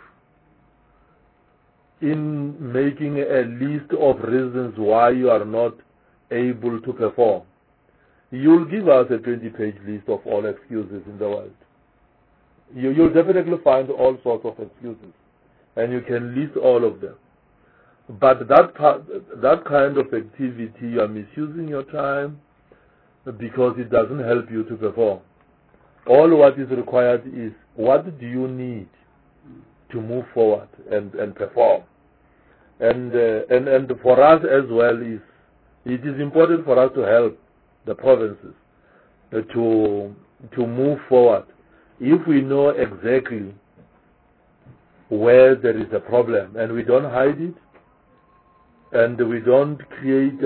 in making a list of reasons why you are not able to perform, you'll give us a 20-page list of all excuses in the world. You'll definitely find all sorts of excuses, and you can list all of them. But that kind of activity, you are misusing your time because it doesn't help you to perform. All what is required is, what do you need to move forward and perform? And for us as well, it is important for us to help the provinces to move forward. If we know exactly where there is a problem and we don't hide it, and we don't create,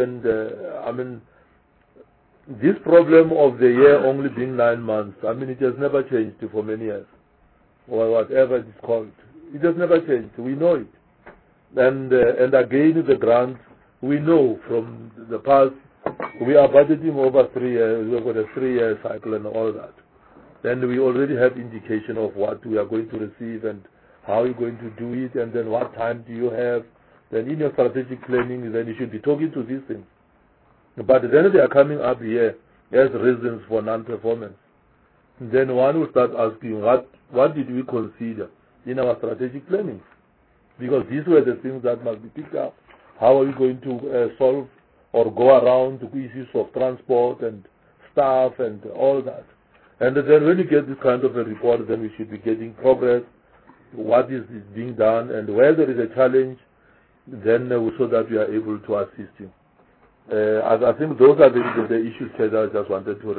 this problem of the year only being 9 months, it has never changed for many years, or whatever it's called. It has never changed. We know it. And again, the grants, we know from the past, we are budgeting over 3 years, we've got a 3-year cycle and all that. Then we already have indication of what we are going to receive and how you're going to do it, and then what time do you have. Then in your strategic planning, then you should be talking to these things. But then they are coming up here as reasons for non-performance. Then one will start asking, what did we consider in our strategic planning? Because these were the things that must be picked up. How are we going to solve or go around the issues of transport and staff and all that? And then when you get this kind of a report, then we should be getting progress, what is being done, and where there is a challenge, then so that we are able to assist you. I think those are the issues that I just wanted to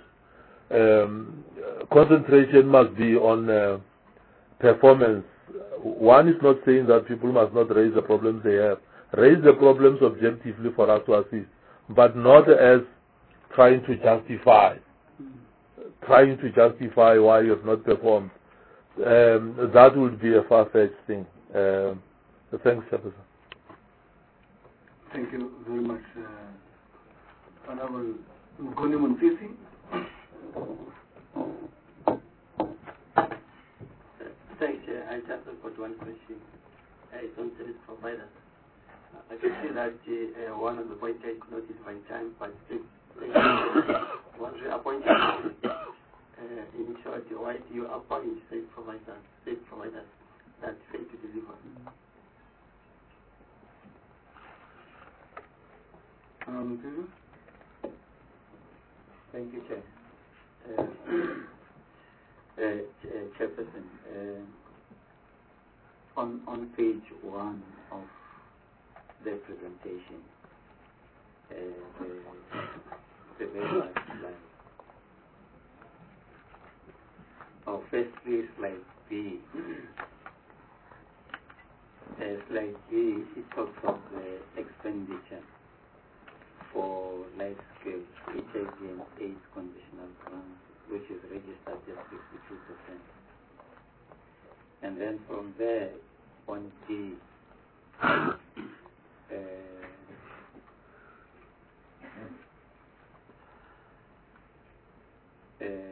raise. Concentration must be on performance. One is not saying that people must not raise the problems they have. Raise the problems objectively for us to assist, but not as trying to justify why you have not performed. That would be a far-fetched thing. Thanks, Chairperson. Thank you very much, Honorable Mkhoni Monsisi. Thanks, I just got one question. It's on service providers. I can see that one of the points I could notice my time, but once we appointed in short, why do you appoint service providers that fail to deliver? Thank you, Chair. Chairperson, on page 1 of the presentation, the very last slide, firstly, slide B. Slide B, it talks of the expenditure for life-scale HIV and AIDS conditional grants, which is registered just 62%. And then from there, on D,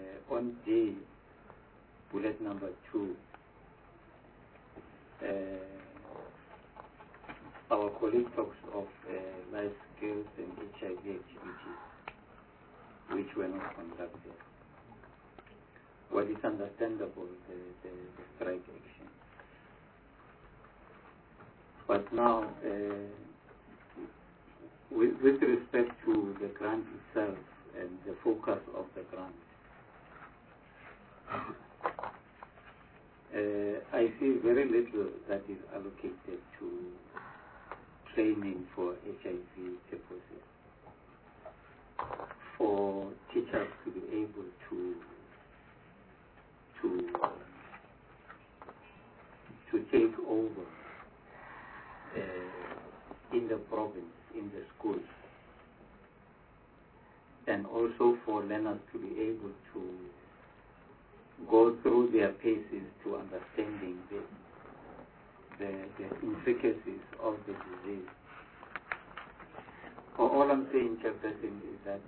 bullet number 2, our colleague talks of life skills and HIV activities, which were not conducted. Well, it's understandable, the strike action. But now, with respect to the grant itself and the focus of the grant, I see very little that is allocated to training for HIV purposes, for teachers to be able to take over in the province, in the schools, and also for learners to be able to go through their paces to understanding the intricacies of the disease. All I'm saying, Chairperson, is that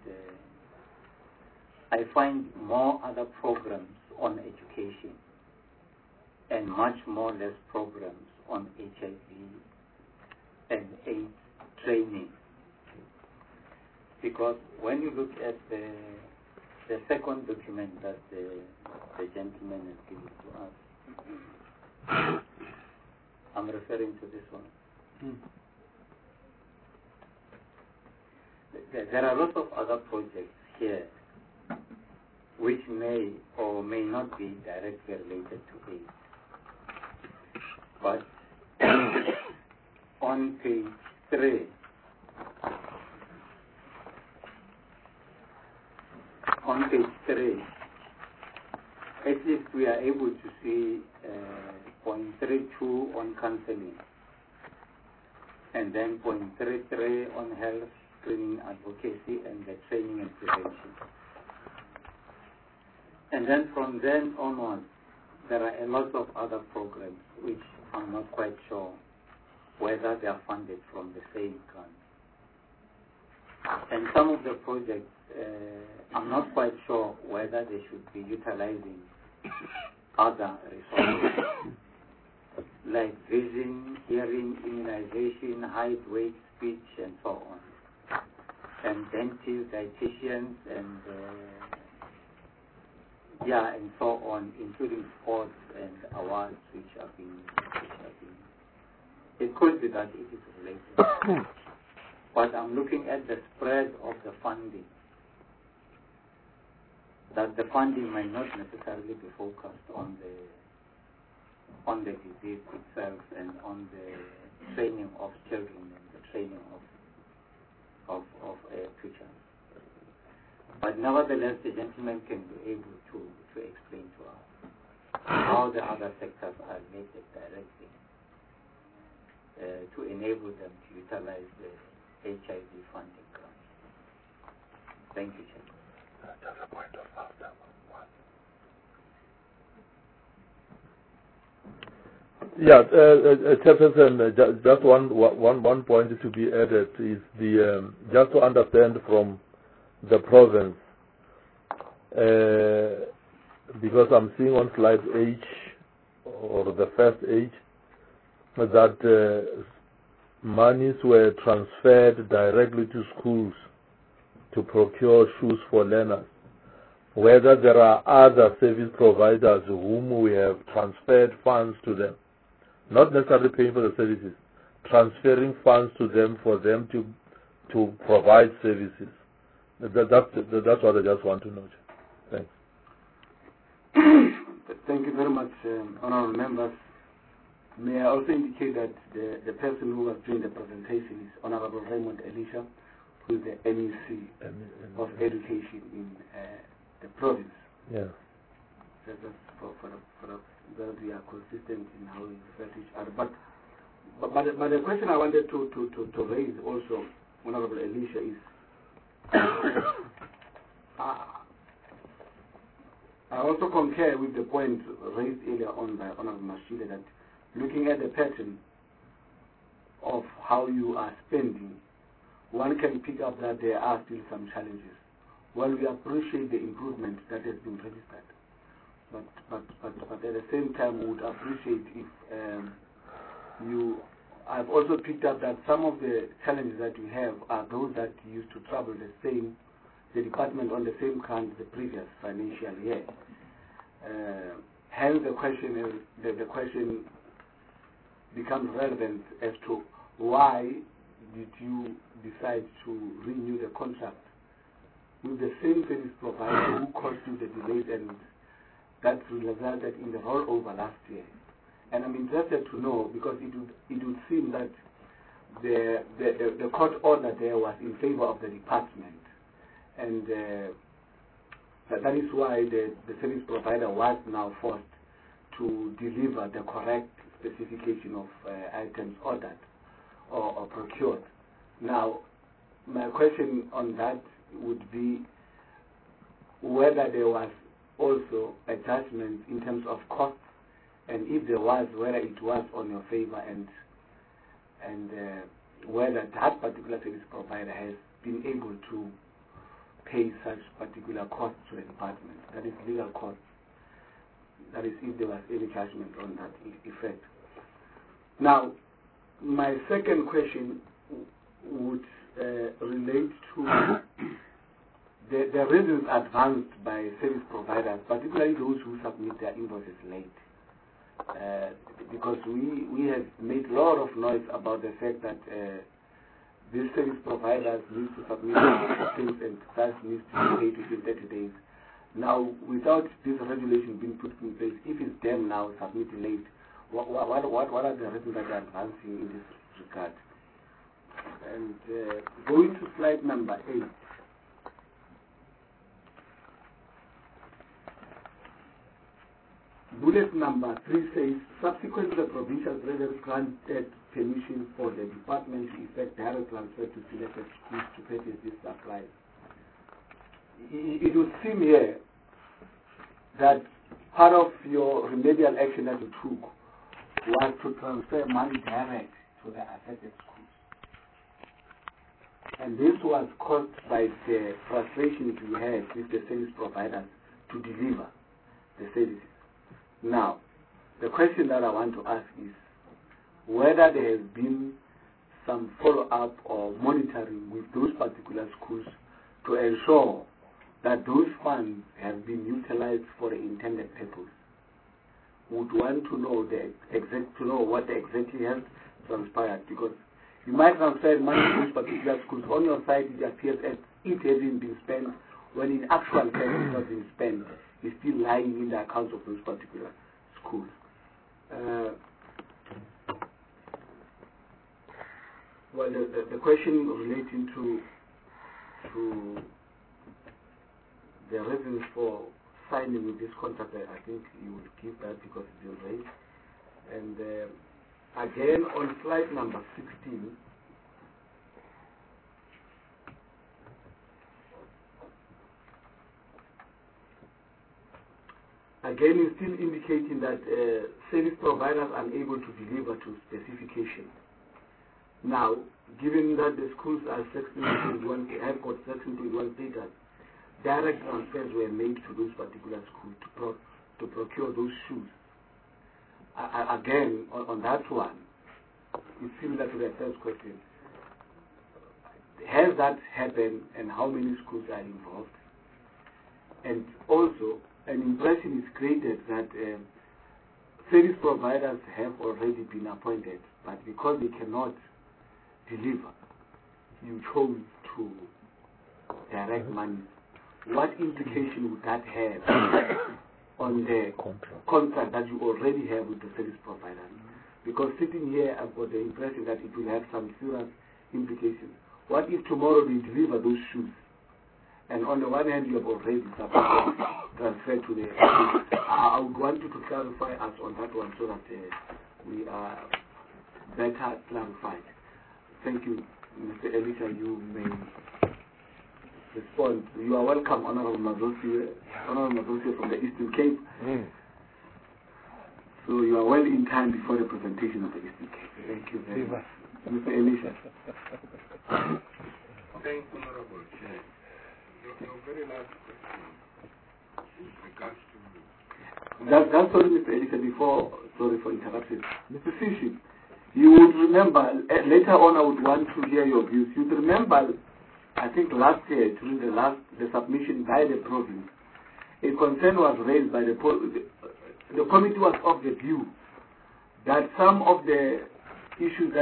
I find more other programs on education and much more less programs on HIV and AIDS training. Because when you look at the second document that the gentleman has given to us, I'm referring to this one. There are lots of other projects here which may or may not be directly related to AIDS. But on page 3, at least we are able to see point 32 on counseling, and then point 33 on health screening advocacy and the training and prevention. And then from then onwards, there are a lot of other programs which I'm not quite sure whether they are funded from the same grant. And some of the projects, I'm not quite sure whether they should be utilizing other resources like vision, hearing, immunization, height, weight, speech, and so on, and dentists, dietitians, and and so on, including sports and awards which have been. It could be that it is related, but I'm looking at the spread of the funding. That the funding might not necessarily be focused on the disease itself and on the training of children and the training of teachers. But nevertheless, the gentleman can be able to explain to us how the other sectors are related directly to enable them to utilize the HIV funding grant. Thank you, Chair. Just a point of order. Yeah, Chairperson, just one point to be added is just to understand from the province, because I'm seeing on slide H, or the first H, that monies were transferred directly to schools to procure shoes for learners. Whether there are other service providers whom we have transferred funds to them, not necessarily paying for the services, transferring funds to them for them to provide services. That's what I just want to know. Thanks. Thank you very much, honorable members. May I also indicate that the person who was doing the presentation is Honorable Raymond Elisha, who is the MEC of Education in the province. Yeah. Just that we are consistent in how we refer to each other. But the question I wanted to raise also, Honorable Elisha, is I also concur with the point raised earlier on by Honorable Mashile that looking at the pattern of how you are spending, one can pick up that there are still some challenges. While we appreciate the improvement that has been registered, but at the same time we would appreciate if you I've also picked up that some of the challenges that we have are those that used to travel the department on the same grant the previous financial year. Hence, the question becomes relevant as to why did you decide to renew the contract with the same service provider who caused you the delays, and that resulted in the rollover last year. And I'm interested to know, because it would seem that the court order there was in favor of the department, and that is why the service provider was now forced to deliver the correct specification of items ordered or procured. Now, my question on that would be whether there was also adjustment in terms of costs, and if there was, whether it was on your favor, and whether that particular service provider has been able to pay such particular costs to the department, that is legal costs, that is if there was any judgment on that effect. Now, my second question would relate to the reasons advanced by service providers, particularly those who submit their invoices late. Because we have made a lot of noise about the fact that these service providers need to submit things and that needs to be paid within 30 days. Now, without this regulation being put in place, if it's them now submitting late, what are the reasons that are advancing in this regard? And going to slide number 8. Bullet number 3 says, subsequent to the provincial treasury granted permission for the department to effect direct transfer to selected schools to purchase these supplies. It would seem here that part of your remedial action that you took was to transfer money direct to the affected schools. And this was caused by the frustration you had with the service providers to deliver the services. Now, the question that I want to ask is whether there has been some follow-up or monitoring with those particular schools to ensure that those funds have been utilized for the intended purpose. Would want to know what exactly has transpired, because you might transfer money to those particular schools. On your side, it appears as it hasn't been spent, when in actual terms it has been spent. Is still lying in the accounts of those particular schools. Well, the question relating to the reasons for signing with this contract, I think you will give that because it's been raised. And again, on slide number 16, again, it's still indicating that service providers are unable to deliver to specification. Now, given that the schools are have got Section 21 status, direct transfers were made to those particular schools to procure those shoes. Again, on that one, it's similar to the first question. Has that happened, and how many schools are involved? And also, an impression is created that service providers have already been appointed, but because they cannot deliver, you chose to direct money. What implication would that have on the contract that you already have with the service provider? Because sitting here, I've got the impression that it will have some serious implications. What if tomorrow they deliver those shoes? And on the one hand, you have already transferred to the... I would want you to clarify us on that one so that we are better clarified. Thank you, Mr. Elisha. You may respond. You are welcome, Honorable Mazosi from the Eastern Cape. So you are well in time before the presentation of the Eastern Cape. Thank you very much. Mr. Elisha. Thank you, Honorable Chair. Your very last question with regards to... That's sorry, Mr. Elisha, sorry for interrupting. Mr. Sishi, You would remember, later on I would want to hear your views. You'd remember, I think last year, during the submission by the province, a concern was raised by the committee was of the view that some of the issues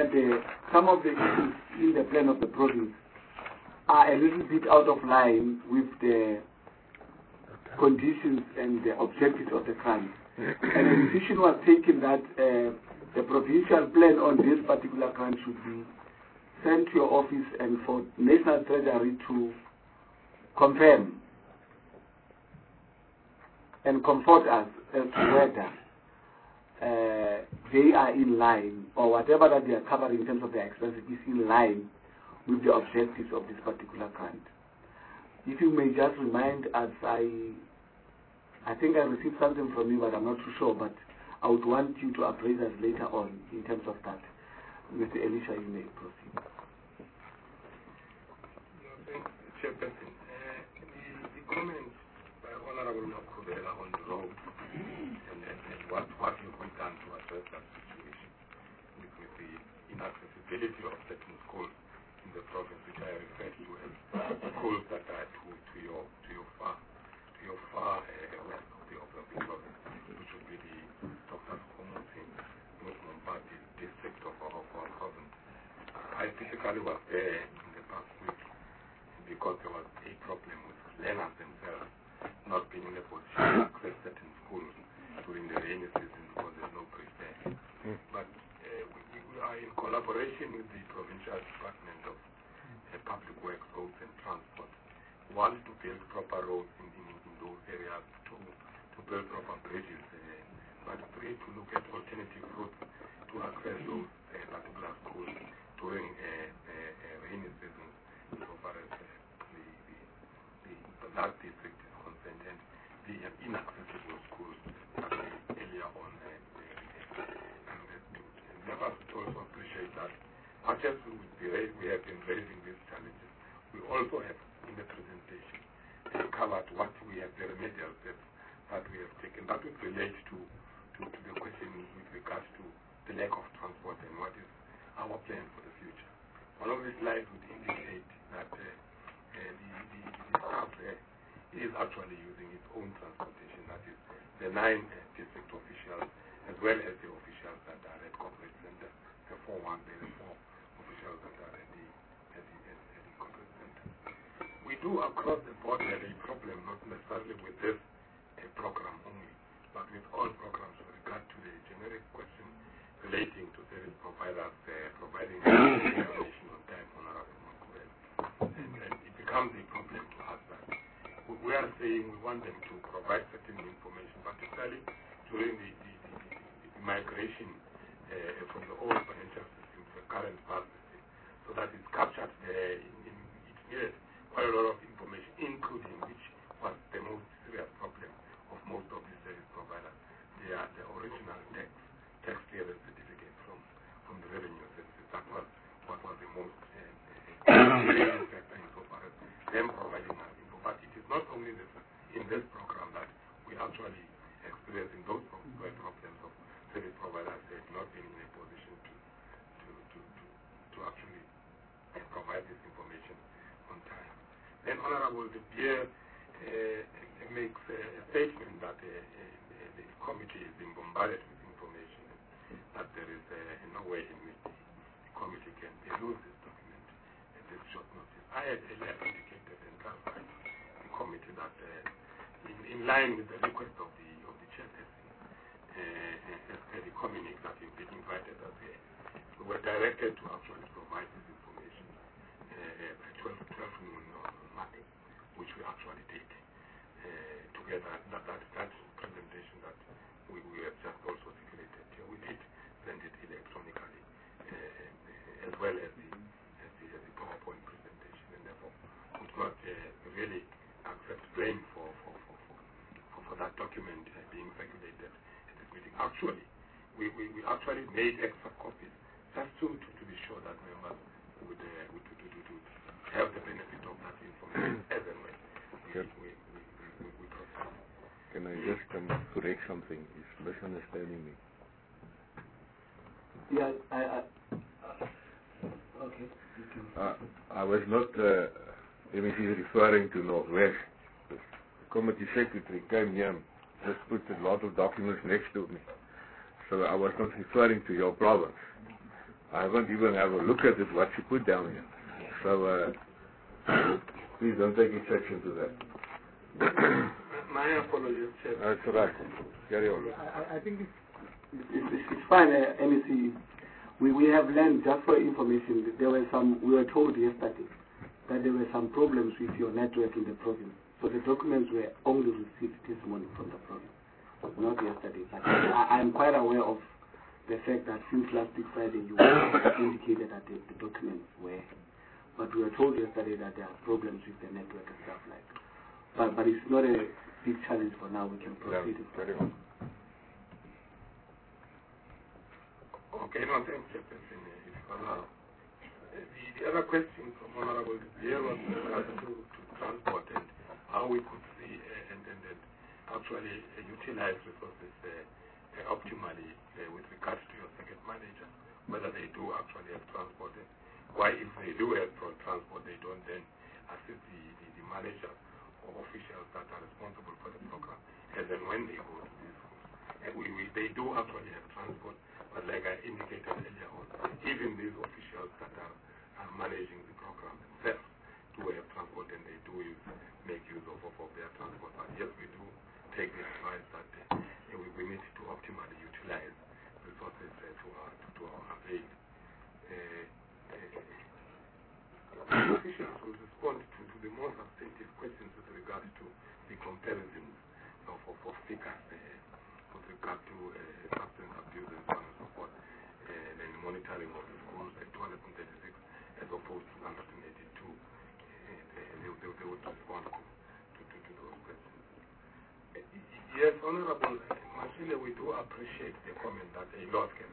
in the plan of the province are a little bit out of line with the conditions and the objectives of the grant. And a decision was taken that the provincial plan on this particular grant should be sent to your office and for National Treasury to confirm and comfort us as to whether they are in line, or whatever that they are covering in terms of their expenses is in line with the objectives of this particular grant. If you may just remind us, I think I received something from you, but I'm not too sure, but I would want you to appraise us later on in terms of that. Mr. Elisha, you may proceed. Chairperson, the comments by Honorable Makubela on the road and what you have done to address that situation with the inaccessibility of certain schools in the province, which I refer to as schools that are to your far west of the province, which would be the Dr. Komuti, Mumbati district of our province. I physically was there in the past week because there was a problem with learners themselves not being in a position to access certain schools during the rainy season because there's no bridge there. But we are in collaboration with the Provincial Department of Public Works, Roads and Transport. We want to build proper roads in those areas, to build proper bridges, but we need to look at alternative routes to access those particular schools during rainy season, so far as that district is concerned, and the inaccessible schools earlier on. Never also appreciate that much as we have been raising these challenges, we also have in the presentation covered what we have, the remedial steps that we have taken. That would relate to the question with regards to the lack of transport and what is our plan for the future. One of the slides would indicate that the staff is actually using its own transportation, that is the 9 district officials as well as the officials that are at corporate center, the 4 officials that are at the corporate center. We do across the board have a problem, not necessarily with this program only, but with all programs with regard to the generic question relating to service providers providing information on time, Honorable Makubela. And it becomes a problem to us that we are saying we want them to provide certain information, particularly during the migration from the old financial system to the current PAS system, so that it's captured there. It needed quite a lot of information, including which was the most serious problem of most of the service providers. They are the original tax clearance certificate from the revenue services. That was what was the most factor insofar as them providing us info. But it is not only in this program that we actually experiencing those problems of service providers not being in a position to actually provide this information on time. Then Honorable De Beer makes a statement that the committee is being bombarded with information, that there is no way in which the committee can peruse this document at this short notice. I had earlier indicated and clarified the committee that in line with the request of the chairperson, the communique that you've been invited us here, we were directed to actually provide this information by 12 noon on Monday, which we actually did together. That presentation that we have just also circulated here, we did send it electronically, as well as the PowerPoint presentation, and therefore would not really accept blame for that document being circulated at this meeting. Actually, we actually made extra copies just to be sure that members would have the benefit of that information as and when we proceed. Can I just correct something? He's misunderstanding me. Yeah, okay. I was not, let me see, referring to Northwest. The committee secretary came here and just put a lot of documents next to me. So I was not referring to your province. I haven't even have a look at it, what she put down here. So please don't take exception to that. My apologies, Chair. That's right. Carry on. I think it's fine, MEC. We have learned, just for information, that we were told yesterday that there were some problems with your network in the province. So the documents were only received this morning from the province, not yesterday. But I'm quite aware of the fact that since last week Friday you indicated that the documents were. But we were told yesterday that there are problems with the network and stuff like that. But it's not a big challenge for now. We can proceed. Carry on. Okay, no, thanks, Chairperson, if you allow. The other question from Honorable Pierre was with regards to transport and how we could see and actually utilize resources optimally with regards to your second manager, whether they do actually have transport, and why if they do have transport, they don't then assist the manager or officials that are responsible for the program, and then when they go to these schools. And they do actually have transport, but like I indicated earlier on, even these officials that are managing the program themselves do have transport, and they do make use of their transport. But yes, we do take the advice that we need to optimally utilize resources to our aid. Officials will respond to the more substantive questions with regard to the comparisons of figures with regard to substance abuse and so on and so forth, and then monitoring of the schools at 236 as opposed to 182. They would respond to those questions. Yes, Honorable Mashile, we do appreciate the comment that a lot can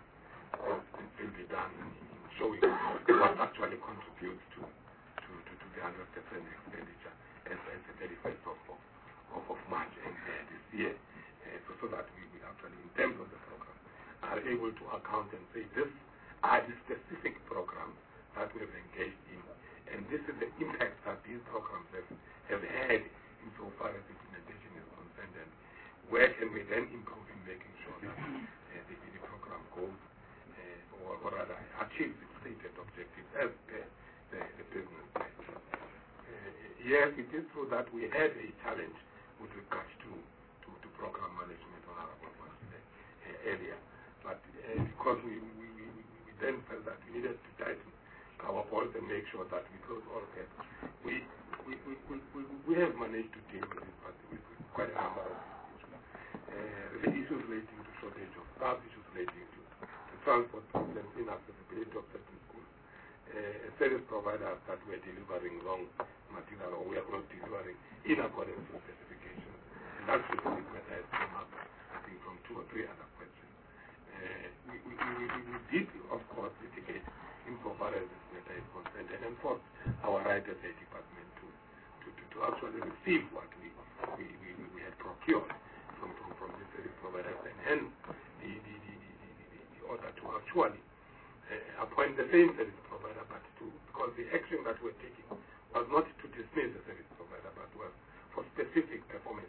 still be done in showing what actually contributes to the 100% expenditure as the 31st of March and this year, so that we actually, in terms of the program, are able to account and say this are the specific programs that we have engaged in, and this is the impact that these programs have had insofar as implementation is concerned, and where can we then improve in making sure that the program goes or rather achieves its stated objectives as the business plan. Yes, it is true that we had a challenge with regards to program management, Honorable Masile, earlier, but because we then felt that we needed to tighten our bolts and make sure that we close all gaps, we have managed to deal with it, but with quite a number of issues relating to shortage of staff, issues relating to transport problems, inaccessibility of certain schools, service providers that were delivering wrong material or we are not delivering in accordance with specifications. And that's the specific matter has come up, I think, from 2 or 3 other questions. We did, of course, litigate insofar as this matter is concerned and enforce our right as a department to actually receive what we had procured from the service providers, and hence the order to actually appoint the same service provider, but because the action that we're taking was not to dismiss the service provider, but was for specific performance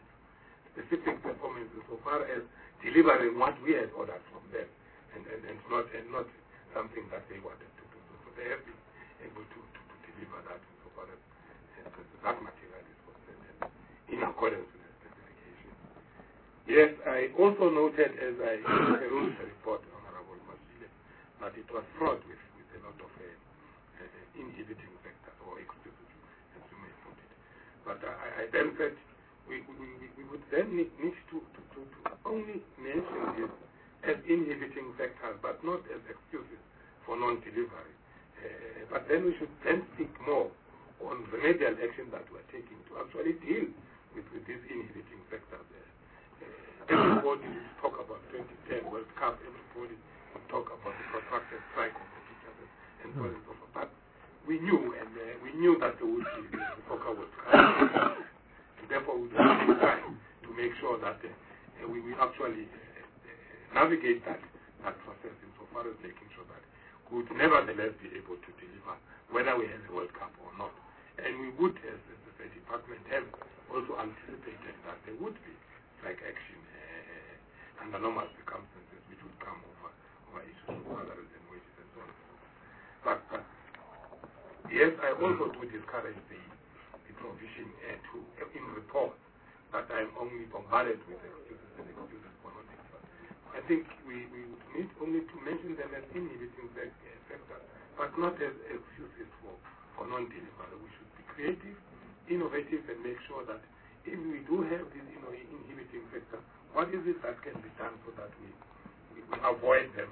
insofar as delivering what we had ordered from them, and not something that they wanted to do. So they have been able to deliver that insofar as that material is concerned in accordance with the specifications. Yes, I also noted as I perused the report, Honorable Masile, that it was fraught with a lot of inhibiting factors or excuses, as you may put it. But I then said we would then need to only mention this as inhibiting factors, but not as excuses for non-delivery. But then we should then speak more on remedial action that we're taking to actually deal with these inhibiting factors. Everybody will talk about 2010 World Cup, everybody will talk about the protracted strike of the teachers and so on and so forth. But we knew that there would be the soccer World Cup, and therefore we would have to try to make sure that we will actually navigate that that process insofar as making sure that we would nevertheless be able to deliver whether we have a World Cup or not. And we would, as the department, have also anticipated that there would be strike action under normal circumstances which would come over issues of salaries and wages and so on and so forth. But yes, I also do discourage the provision in reports that I'm only bombarded with excuses for not delivering. I think we would need only to mention them as inhibiting factors, but not as excuses for non-delivery. We should be creative, innovative, and make sure that if we do have these inhibiting factors, what is it that can be done so that we avoid them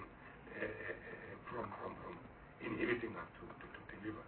from inhibiting us to deliver?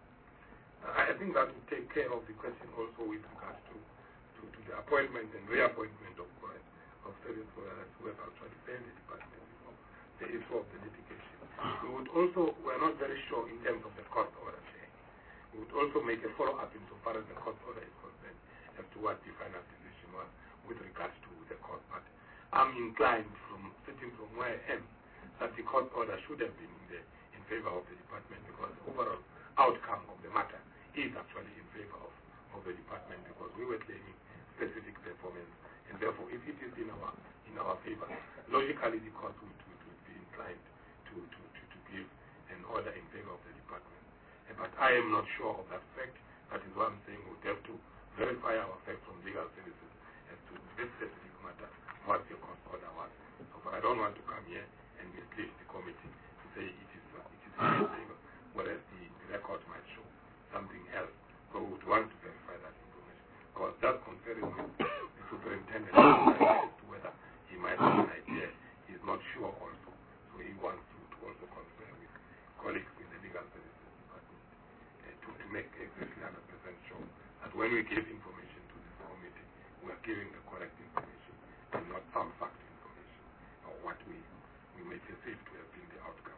I think that will take care of the question also with regards to the appointment and reappointment of service providers who have actually failed the department before the issue of the litigation. We're not very sure in terms of the court order change. We would also make a follow-up insofar as the court order is concerned as to what the final decision was with regards to the court. But I'm inclined sitting from where I am, that the court order should have been in favor of the department, because the overall outcome of the matter is actually in favor of the department, because we were claiming specific performance, and therefore if it is in our favor, logically the court would be inclined to give an order in favor of the department. But I am not sure of that fact. That is why I'm saying we would have to verify our facts from legal services as to this specific matter, what the court order was. So I don't want to come here and mislead the committee to say it is in favor, whereas the record might show something else. So we would want to verify that information, because that concerning with the superintendent as to whether he might have an idea, he is not sure also. So he wants to also confer with colleagues in the legal services department to make exactly 100% sure that when we give information to this committee, we are giving the correct information and not some fact information or what we may perceive to have been the outcome.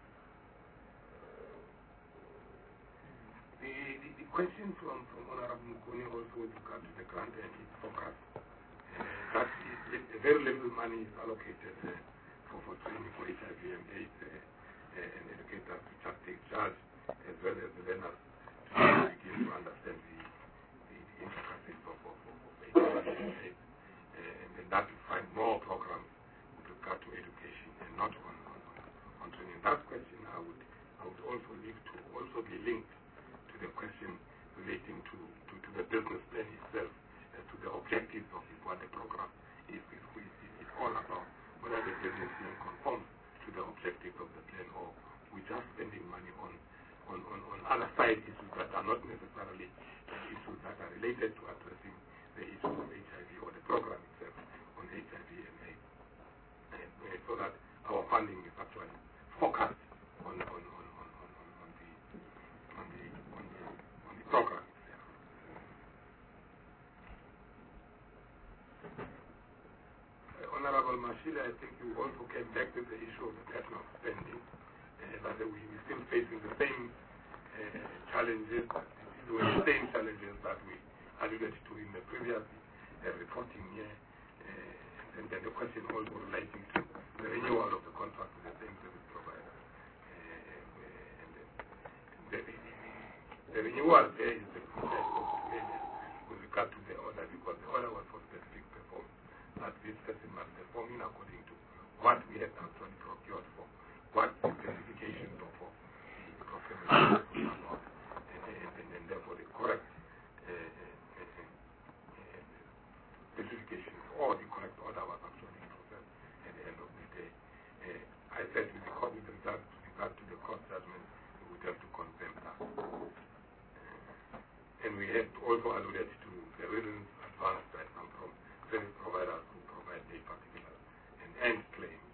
The question from Honorable Mukuni also with regard to the grant and its focus, that very little money is allocated for training for HIV and AIDS and educators to just take charge, as well as the learners to begin to understand the intricacies of HIV and AIDS, and that we find more programs with regard to education and not on training. That question I would also leave to also be linked to the question relating to the business plan itself, as to the objectives of what the program is. It's all about whether the business plan conforms to the objectives of the plan, or we're just spending money on other side issues that are not necessarily issues that are related to addressing the issue of HIV or the program itself on HIV and AIDS, so that our funding is actually focused on the program itself. Honorable Mashila, I think you also came back to the issue of the pattern of spending, that we're still facing the same challenges, the same challenges that we alluded to in the previous reporting year, and then the question also relating to the renewal of the contract with the same service provider. The renewal there is the process of with regard to the order, because the order was for specific performance, that this person must perform in according to what we had actually procured for, what the specifications of the procurement was about, and therefore the correct specifications or the correct order was actually processed at the end of the day. I said with regard to the cost judgment, we would have to confirm that. And we had also alluded to the reasons advanced by some from service providers who provide a particular and claims.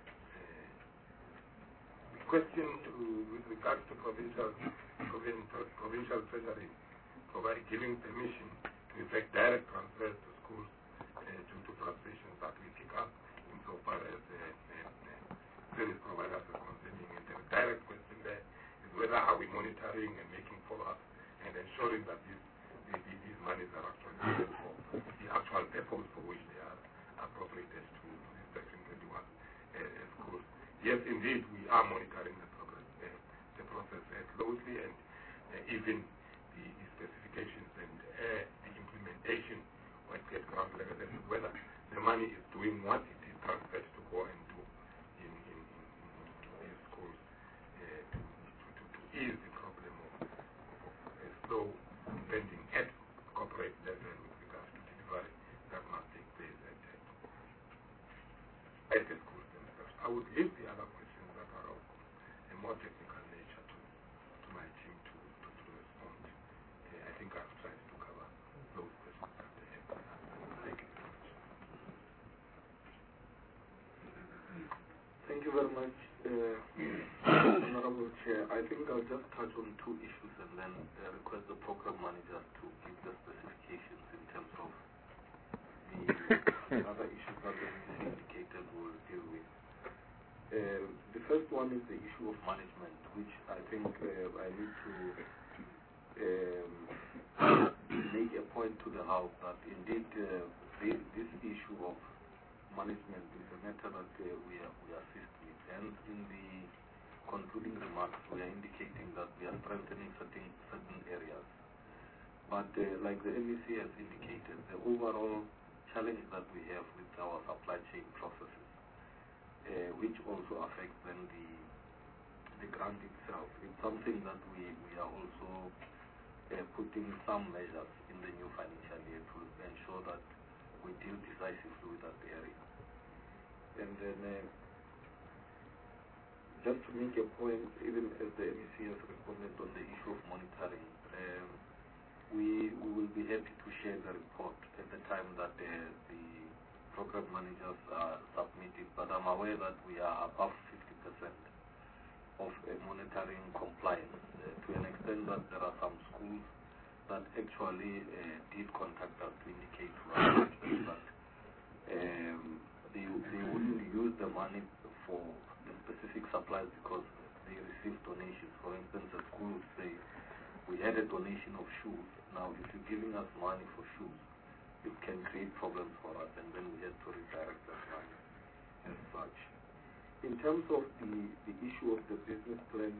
The question with regards to provincial treasury giving permission to effect direct transfers to schools to frustrations that we pick up insofar as service providers are concerning. And the direct question there is whether are we monitoring and making follow-up and ensuring that these monies are actually used for the actual purpose for which they are appropriated to the Section 21 schools. yes, indeed, we are monitoring the progress, the process closely, and even the specifications and the implementation at ground level, and whether the money is doing what it is transferred to go and do in these schools to ease the problem of slow spending at corporate level with regards to delivery that must take place at the schools themselves. I would leave the other questions that are of a more technical nature to my team to respond. I think I've tried to cover those questions that they have. Thank you very much. Thank you very much, Honorable Chair. I think I'll just touch on two issues and then request the program manager to give the specifications in terms of the other issues that the indicated will deal with. The first one is the issue of management, which I think I need to make a point to the House that indeed this issue of management is a matter that we assist with. And in the concluding remarks, we are indicating that we are strengthening certain areas. But like the MEC has indicated, the overall challenge that we have with our supply chain processes, which also affects then the grant itself, it's something that we are also putting some measures in the new financial year to ensure that we deal decisively with that area. And then just to make a point, even as the MEC has responded on the issue of monitoring, we will be happy to share the report at the time that the program managers are submitted, but I'm aware that we are above 50% of monitoring compliance to an extent that there are some schools that actually did contact us to indicate to us that they wouldn't use the money for the specific supplies because they received donations. For instance, a school would say, we had a donation of shoes. Now, if you're giving us money for shoes, it can create problems for us, and then we had to redirect that money as such. In terms of the issue of the business plan,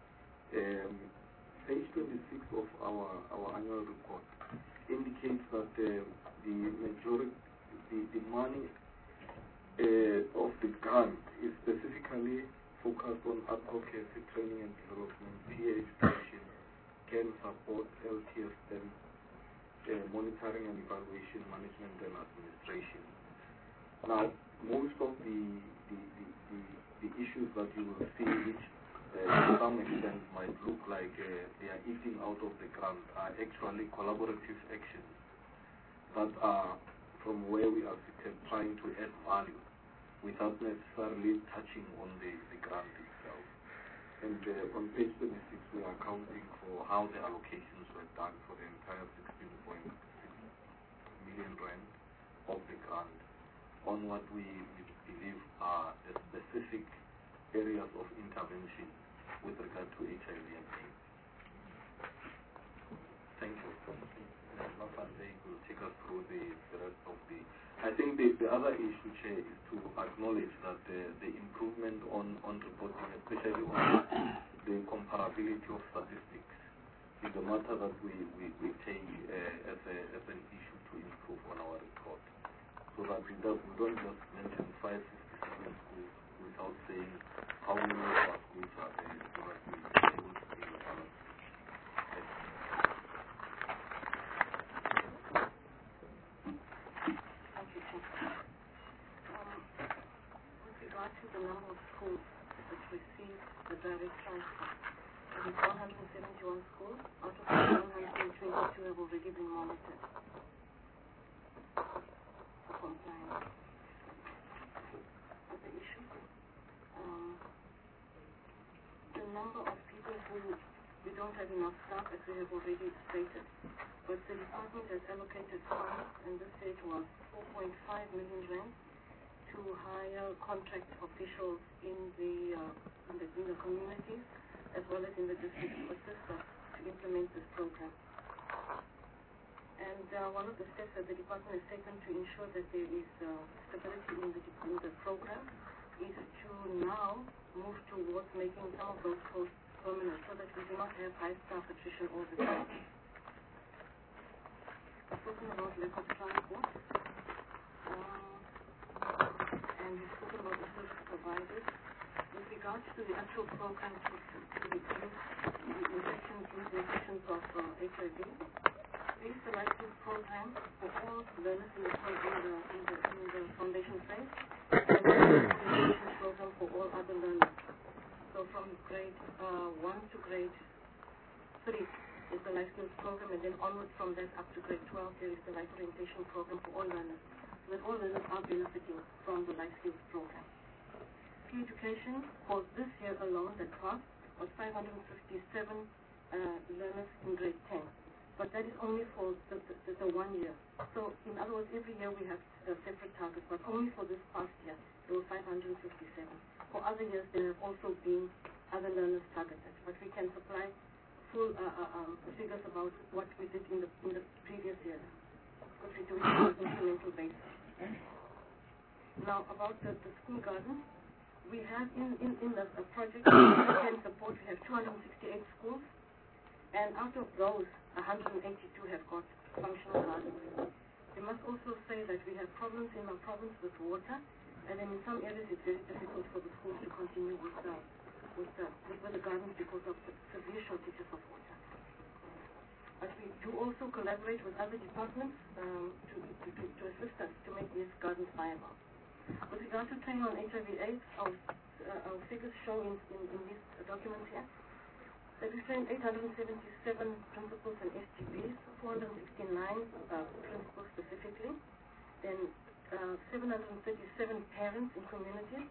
page 26 of our annual report indicates that the majority, the money of the grant is specifically focused on advocacy, training and development, peer education, can support, LTSM, monitoring and evaluation, management and administration. Now, most of the issues that you will see, which to some extent might look like they are eating out of the grant, are actually collaborative actions that are from where we are seated trying to add value without necessarily touching on the grant itself. And on page 26, we are accounting for how the allocations were done for the entire 16.6 million rand of the grant on what we believe are the specific areas of intervention with regard to HIV and AIDS. Thank you. Mafandei will take us through the rest of the... I think the other issue, Chair, is to acknowledge that the improvement on reporting, especially on the comparability of statistics, is a matter that we take as an issue to improve on our report. So that we don't just mention 567 schools without saying how many of our schools are there, so that we are able to be balanced. The number of schools that received the direct transfer. It is 171 schools, out of which 122 have already been monitored for compliance. Other issue, the number of people who we don't have enough staff, as we have already stated, but the department has allocated funds, and this stage was 4.5 million rand to hire contract officials in the communities as well as in the district to assist us to implement this program. And one of the steps that the department has taken to ensure that there is stability in the program is to now move towards making some of those posts permanent so that we do not have high staff attrition all the time. Spoken about lack of transport, and we've spoken about the service providers. With regards to the actual program to reduce infections of HIV, there is the license program for all learners in the foundation phase, and the implementation program for all other learners. So from grade 1 to grade 3 is the life skills program, and then onwards from that up to grade 12 there is the life orientation program for all learners, so that all learners are benefiting from the life skills program. Peer education for this year alone, the cost was 557 learners in grade 10, but that is only for the 1 year. So in other words, every year we have separate targets, but only for this past year there were 557. For other years there have also been other learners targeted, but we can supply full figures about what we did in the previous year, because we do it on an incremental basis. Now about the school garden, we have in the project we can support, we have 268 schools, and out of those 182 have got functional gardens. We must also say that we have problems in our province with water, and then in some areas it's very difficult for the schools to continue with the gardens because of the severe shortages of water. But we do also collaborate with other departments to assist us to make these gardens viable. With regard to training on HIV/AIDS, our figures shown in this document here, that we trained 877 principals and SGBs, 469 principals specifically, then 737 parents in communities,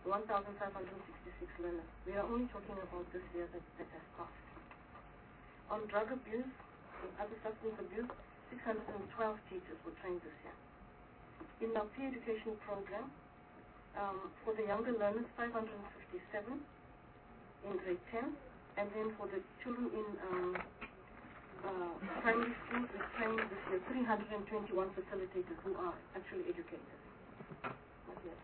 1,566 learners. We are only talking about this year that has passed. On drug abuse and other substance abuse, 612 teachers were trained this year. In our peer education program, for the younger learners, 557 in grade 10, and then for the children in primary schools, we trained this year 321 facilitators who are actually educators. Not yet.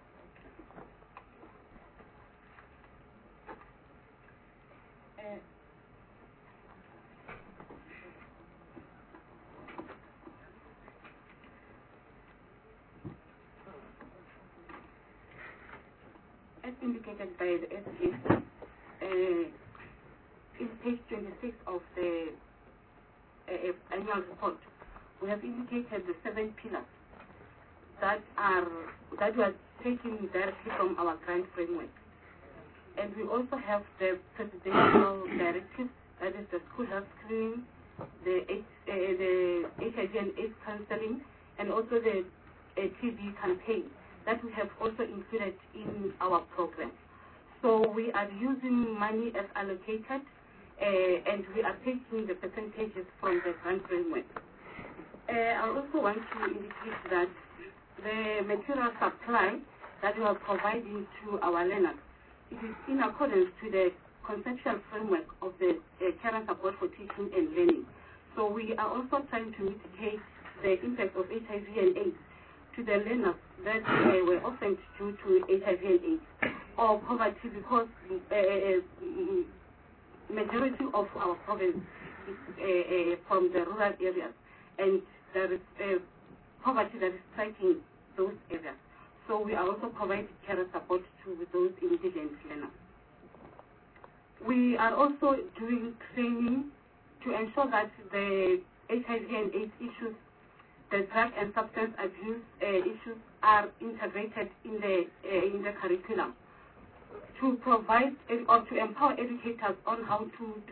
As indicated by the SG, in page 26 of the annual report, we have indicated the 7 pillars that we are taking directly from our grant framework. And we also have the presidential directives, that is the school health screening, the HIV and AIDS counseling, and also the TB campaign that we have also included in our program. So we are using money as allocated, and we are taking the percentages from the grant framework. I also want to indicate that the material supply that we are providing to our learners, it is in accordance to the conceptual framework of the care and support for teaching and learning. So we are also trying to mitigate the impact of HIV and AIDS to the learners that were often due to HIV and AIDS or poverty, because majority of our province is from the rural areas, and there is poverty that is striking those areas. So we are also providing care support to those indigent learners. We are also doing training to ensure that the HIV and AIDS issues, the drug and substance abuse issues are integrated in the curriculum, to provide or to empower educators on how to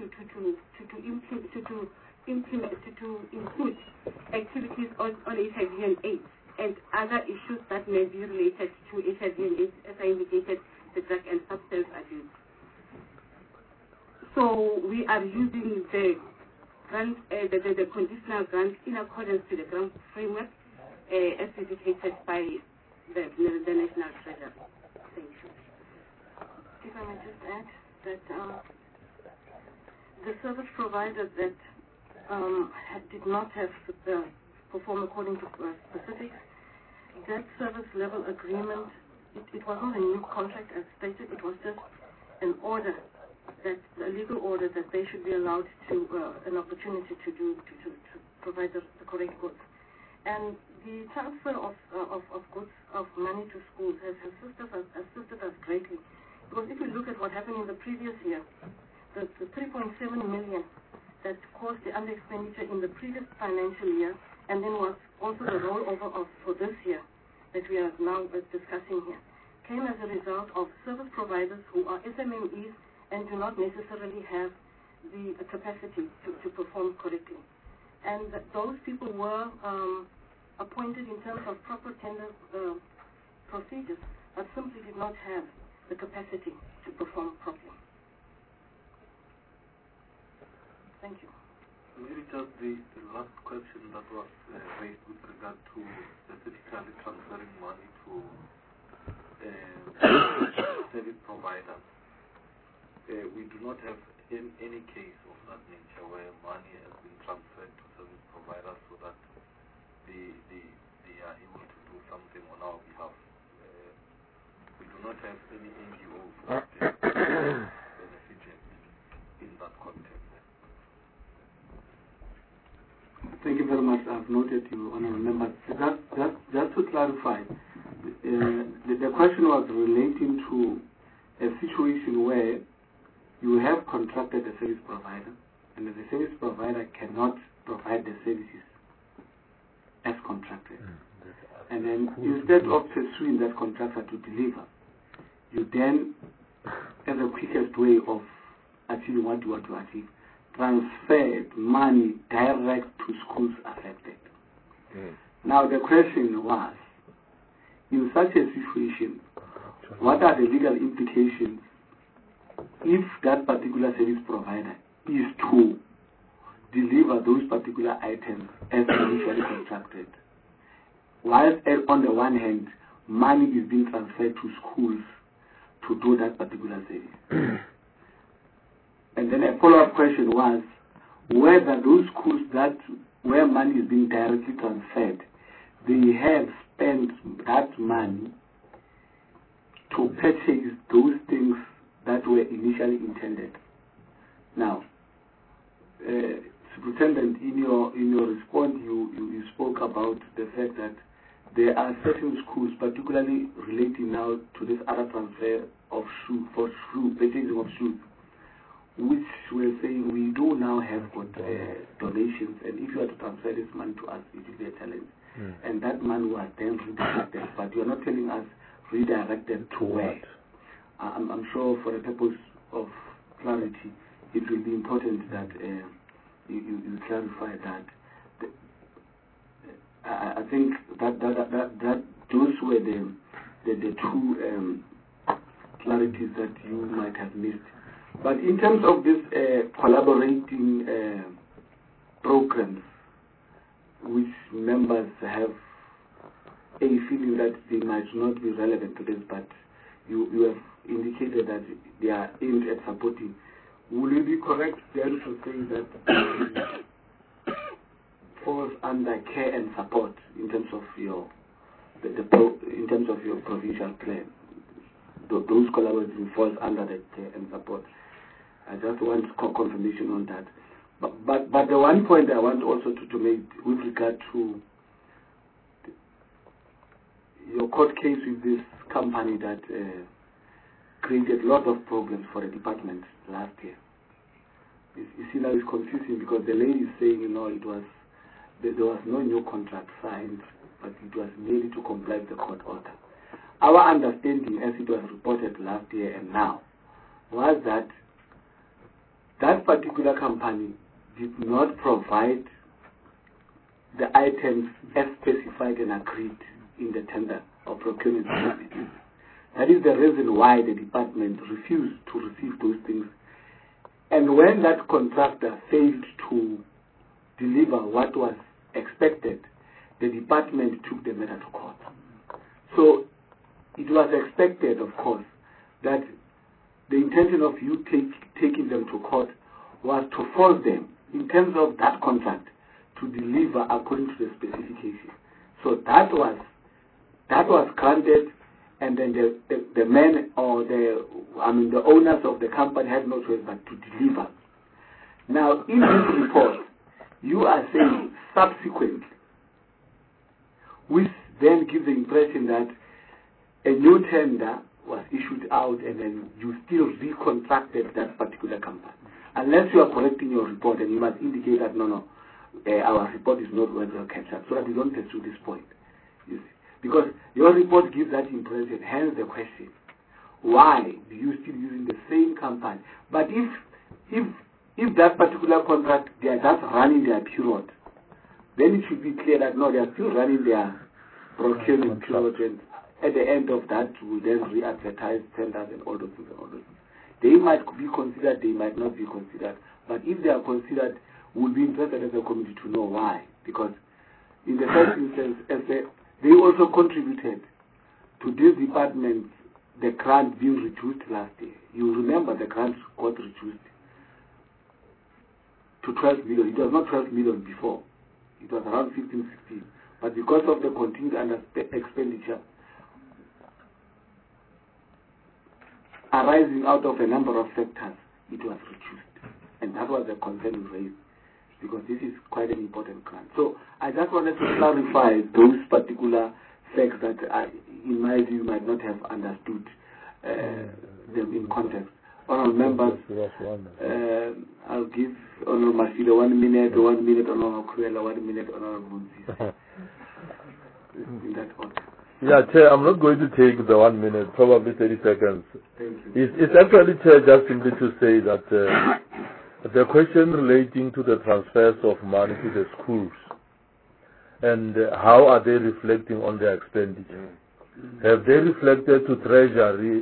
include activities on HIV and AIDS and other issues that may be related to HIV and AIDS, as I indicated, the drug and substance abuse. So we are using the grant, the conditional grant in accordance to the grant framework as indicated by the National Treasury. Thank you. If I may just add that the service providers that did not have perform according to specifics, that service level agreement it was not a new contract as stated. It was just an order, a legal order that they should be allowed to an opportunity to provide the correct goods. And the transfer of goods, of money to schools has assisted us greatly. Because if you look at what happened in the previous year, the 3.7 million that caused the under expenditure in the previous financial year, and then was also the rollover for this year that we are now discussing here, came as a result of service providers who are SMMEs and do not necessarily have the capacity to perform correctly. And those people were appointed in terms of proper tender procedures, but simply did not have the capacity to perform properly. Thank you. Maybe just the last question that was raised with regard to specifically transferring money to service providers. We do not have any case of that nature where money has been transferred to service providers so that they are able to do something on our behalf. We do not have any NGOs that benefited in that context. Thank you very much. I've noted you, honourable members. Just to clarify, the question was relating to a situation where you have contracted a service provider, and the service provider cannot provide the services as contracted. And then instead of pursuing that contractor to deliver, you then, as the quickest way of achieving what you want to achieve, transferred money direct to schools affected. Now the question was, in such a situation, what are the legal implications if that particular service provider is to deliver those particular items as initially contracted, whilst on the one hand, money is being transferred to schools to do that particular service? And then a follow-up question was whether those schools where money is being directly transferred, they have spent that money to purchase those things that were initially intended. Now, Superintendent, in your response, you spoke about the fact that there are certain schools, particularly relating now to this other transfer of purchasing of shoes, which were saying we do now have got donations, and if you are to transfer this money to us, it will be a challenge. And that money was then redirected, but you are not telling us redirected to where. I'm sure for the purpose of clarity, it will be important that you clarify that. I think that those were the two clarities that you might have missed. But in terms of this collaborating programs, which members have a feeling that they might not be relevant to this, but you have indicated that they are aimed at supporting. Will it be correct then to say that falls under care and support in terms of your provincial plan? Those collaborating falls under the care and support. I just want confirmation on that. But the one point I want also to make with regard to your court case with this company that created a lot of problems for the department last year. You see, now it's confusing because the lady is saying, there was no new contract signed, but it was merely to comply with the court order. Our understanding, as it was reported last year and now, was that that particular company did not provide the items as specified and agreed in the tender or procurement. That is the reason why the department refused to receive those things. And when that contractor failed to deliver what was expected, the department took the matter to court. So it was expected, of course, that the intention of you taking them to court was to force them, in terms of that contract, to deliver according to the specification. So that was granted, and then the men or the owners of the company had no choice but to deliver. Now, in this report, you are saying subsequently, which then gives the impression that a new tender was issued out and then you still recontracted that particular company. Unless you are correct in your report, and you must indicate that our report is not well captured, so that you don't pursue this point. You see? Because your report gives that impression, hence the question, why do you still using the same company? But if that particular contract, they are just running their period, then it should be clear that no, they are still running their procurement period, and at the end of that, we then re-advertise tenders and all those things and all those things. They might be considered, they might not be considered, but if they are considered, we'll be interested as a committee to know why. Because in the first instance, they also contributed to this department, the grant being reduced last year. You remember the grant got reduced to 12 million. It was not 12 million before. It was around 15, 16. But because of the continued expenditure arising out of a number of sectors, it was reduced. And that was the concern raised, because this is quite an important grant. So I just wanted to clarify those particular facts that, in my view, might not have understood them in context. Honourable members, I'll give Honourable Masido 1 minute, Honourable Cruella 1 minute, Honourable Mumzi. In that order. Yeah, Chair, I'm not going to take the 1 minute, probably 30 seconds. Thank you. It's actually, Chair, just simply to say that the question relating to the transfers of money to the schools and how are they reflecting on their expenditure? Have they reflected to Treasury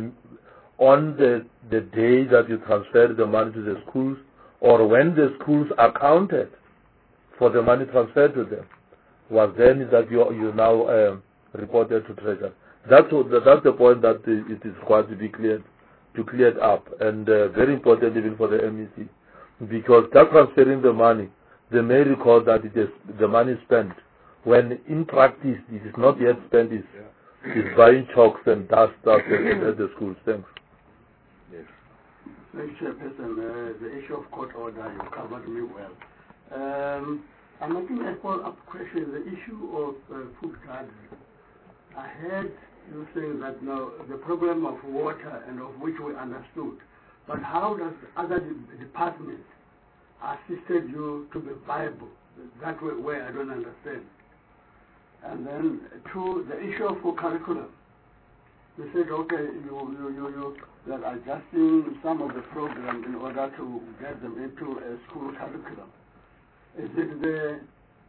on the day that you transferred the money to the schools, or when the schools accounted for the money transferred to them? Was then that you now reported to Treasury? That's the point that it is required to be cleared up, and very important even for the MEC, because just transferring the money, they may recall that the money is spent, when in practice it is not yet spent, is buying chalks and dust at the schools. Thanks. Yes. Thank you, Chairperson. The issue of court order, you covered me well. I'm making a follow-up question, the issue of food cards. I heard you saying that now the problem of water, and of which we understood, but how does other departments assisted you to be viable? That way I don't understand. And then to the issue of curriculum, you said, okay, you are adjusting some of the programs in order to get them into a school curriculum. Is it the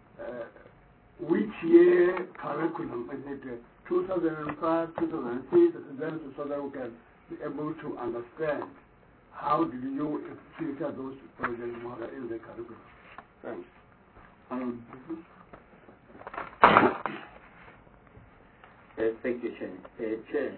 which year curriculum? Is it 2005, 2006? Then so that we can be able to understand how did you feature those projects more in the curriculum? Thanks. Thank you, Chair. Chair,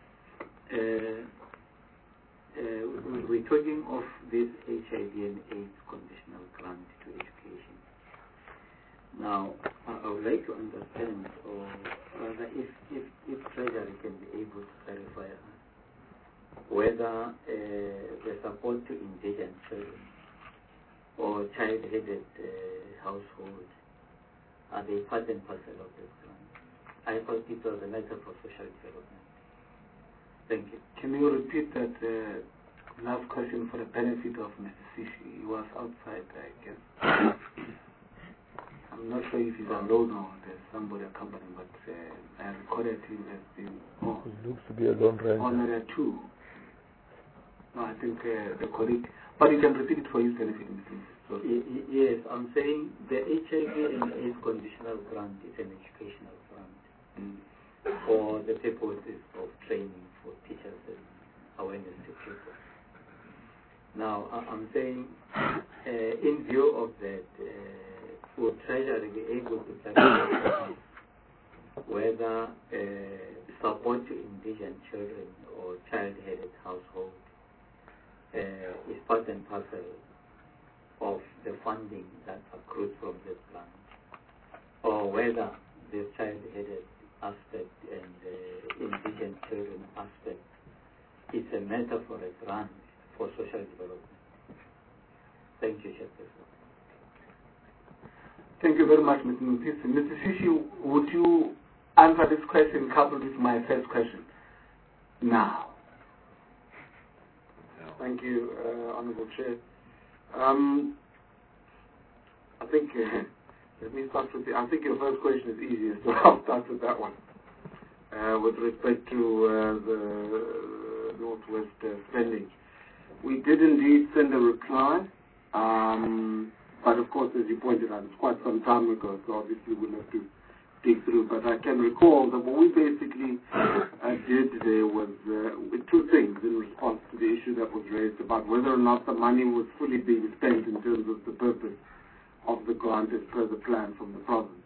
we're talking of this HIV and AIDS conditional grant to education. Now, I would like to understand, or rather, if Treasury can be able to clarify whether the support to indigent children or child-headed households are they part and parcel of this grant. I thought it was a matter for social development. Thank you. Can you repeat that last question for the benefit of Mr. Sishi? He was outside, I guess. I'm not sure if he's alone or there's somebody accompanying, but I recorded him as being. Oh, it looks to be a lone ranger. On there are two. No, I think the colleague. But you can repeat it for his benefit, Mr. Yes, I'm saying the HIV and AIDS conditional grant is an educational grant for the purposes of training for teachers and awareness to people. Now, I'm saying, in view of that, will Treasury be able to clarify whether support to indigent children or child-headed households is part and parcel of the funding that accrues from this grant, or whether this child-headed aspect and the indigent children aspect, it's a matter for a grant for social development. Thank you, Chairperson. Thank you very much, Mr. Mutisi. Mr. Shishi, would you answer this question coupled with my first question now? Thank you, Honourable Chair. I think, let me start with I think your first question is easier, so I'll start with that one. With respect to the Northwest spending. We did indeed send a reply, but of course, as you pointed out, it's quite some time ago, so obviously we'll have to dig through. But I can recall that what we basically did there was two things in response to the issue that was raised about whether or not the money was fully being spent in terms of the purpose of the grant as per the plan from the province.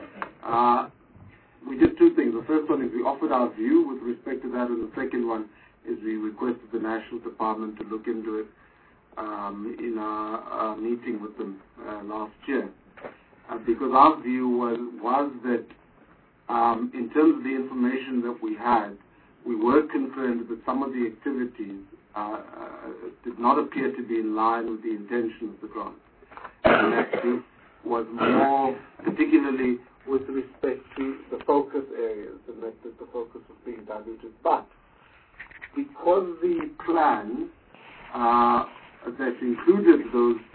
We did two things. The first one is we offered our view with respect to that, and the second one is we requested the National Department to look into it in our meeting with them last year. Because our view was that in terms of the information that we had, we were concerned that some of the activities did not appear to be in line with the intention of the grant. And that this was more particularly with respect to the focus areas, and that the focus was being diluted. But because the plan that included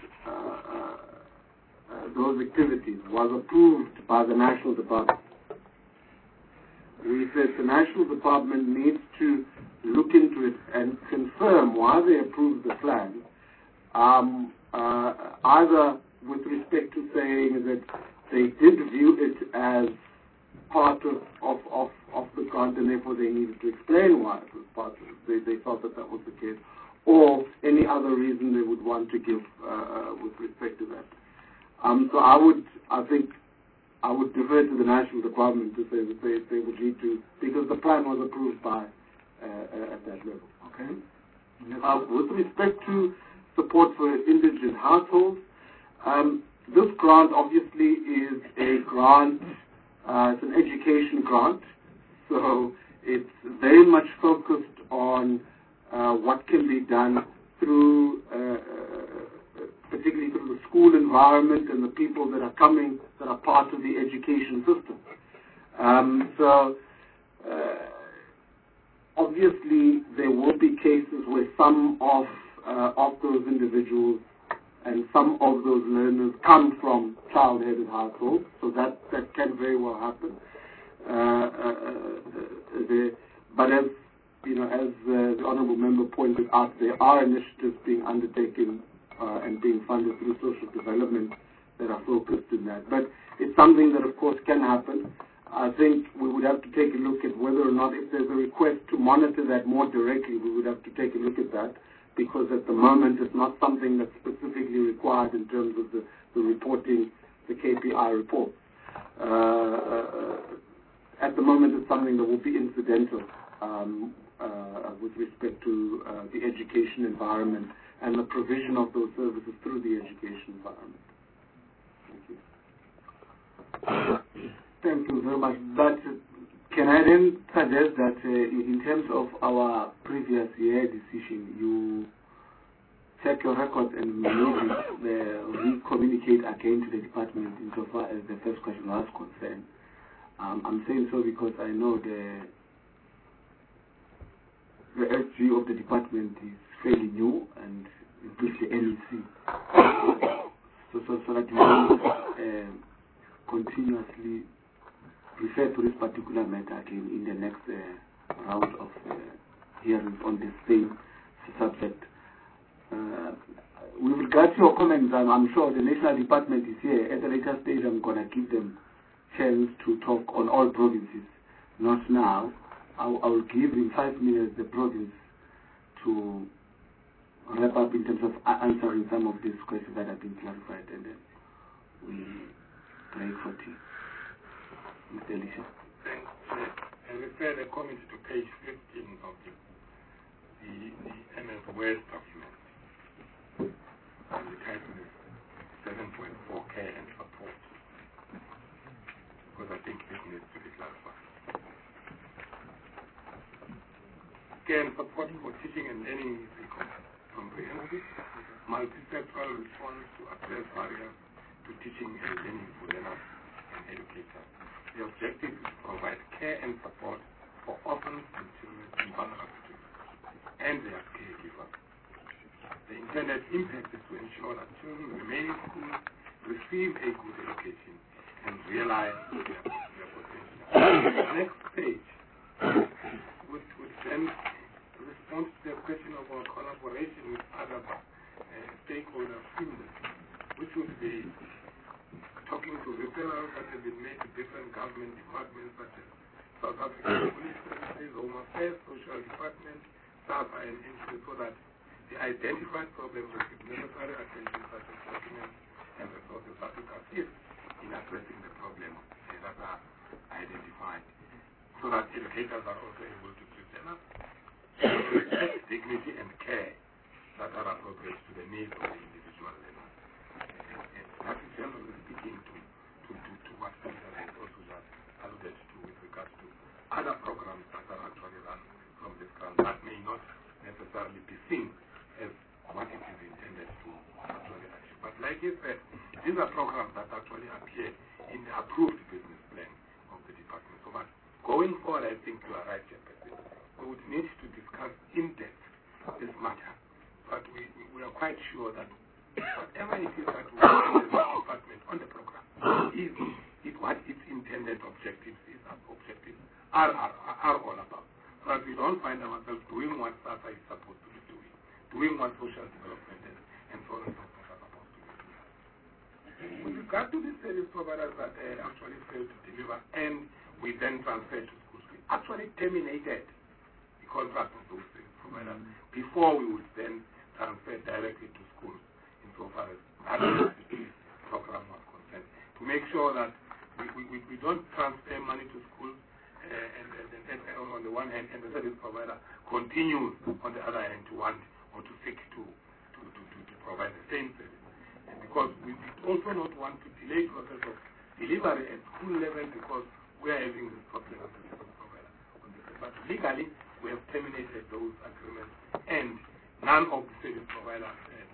those activities was approved by the National Department, we said the National Department needs to look into it and confirm why they approved the plan, either with respect to saying that they did view it as part of the grant and therefore they needed to explain why it was part of it. They thought that was the case, or any other reason they would want to give with respect to that. So I think I would defer to the National Department to say that they would need to, because the plan was approved by at that level. Okay. With respect to support for indigent households, this grant obviously is a grant. It's an education grant, so it's very much focused on what can be done through, particularly through the school environment and the people that are coming, that are part of the education system. Obviously, there will be cases where some of those individuals and some of those learners come from child-headed households, so that can very well happen. But as you know, as the honourable member pointed out, there are initiatives being undertaken and being funded through social development that are focused in that. But it's something that, of course, can happen. I think we would have to take a look at whether or not, if there's a request to monitor that more directly, we would have to take a look at that, because at the moment it's not something that's specifically required in terms of the reporting, the KPI reports. At the moment it's something that will be incidental with respect to the education environment and the provision of those services through the education environment. Thank you. Thank you very much. But can I then suggest that in terms of our previous year decision, you check your record and maybe re-communicate again to the department insofar as the first question was concerned? I'm saying so because I know the SG of the department is fairly new, and includes the NEC. So that we continuously refer to this particular matter again in the next round of hearings on the same subject. With regard to your comments, I'm sure the National Department is here. At a later stage, I'm going to give them chance to talk on all provinces. Not now. I will give in 5 minutes the province to wrap up in terms of answering some of these questions that have been clarified, and then we break for tea. Mr. Elisha. Thanks. I refer the comment to page 15 of the MS West document. And the title is 7.4 Care and Support. because I think this needs to be clarified. Again, support for teaching and learning is a comprehensive, multi-sectoral response to address barriers to teaching and learning for learners and educators. The objective is to provide care and support for orphans and children in vulnerable situations and their caregivers. The intended impact is to ensure that children remain in school, receive a good education, and realize their potential. The next page would then respond to the question of our collaboration with other stakeholders in this, which would be talking to referrals that have been made to different government departments such as South African Police Services, Home Affairs, Social Department, SAFA, and NGOs, so that the identified problems receive necessary attention such as documents and resources that will assist in addressing the problem that are identified, so that educators are also able to treat learners with dignity and care that are appropriate to the needs of the individual learners. That is generally speaking to what Peter has also just alluded to with regards to other programs that are actually run from this grant that may not necessarily be seen as what it is intended to actually achieve. But like you said, these are programs that actually appear in the approved business plan of the department. So but going forward, I think you are right, Chairperson. We would need to discuss in depth this matter. But we are quite sure that whatever it is that we want in the department on the program is what its intended objectives are all about. So that we don't find ourselves doing what SAFA is supposed to be doing what social development is, and so on and so forth are supposed to be doing. With regard to the service providers that actually failed to deliver and we then transferred to schools, we actually terminated the contract of those service providers before we would then transfer directly to schools insofar as that program was concerned, to make sure that we don't transfer money to schools and on the one hand, and the service provider continues on the other hand to want or to seek to provide the same service. And because we also not want to delay process of delivery at school level because we are having this problem with the service provider. But legally, we have terminated those agreements, and none of the service providers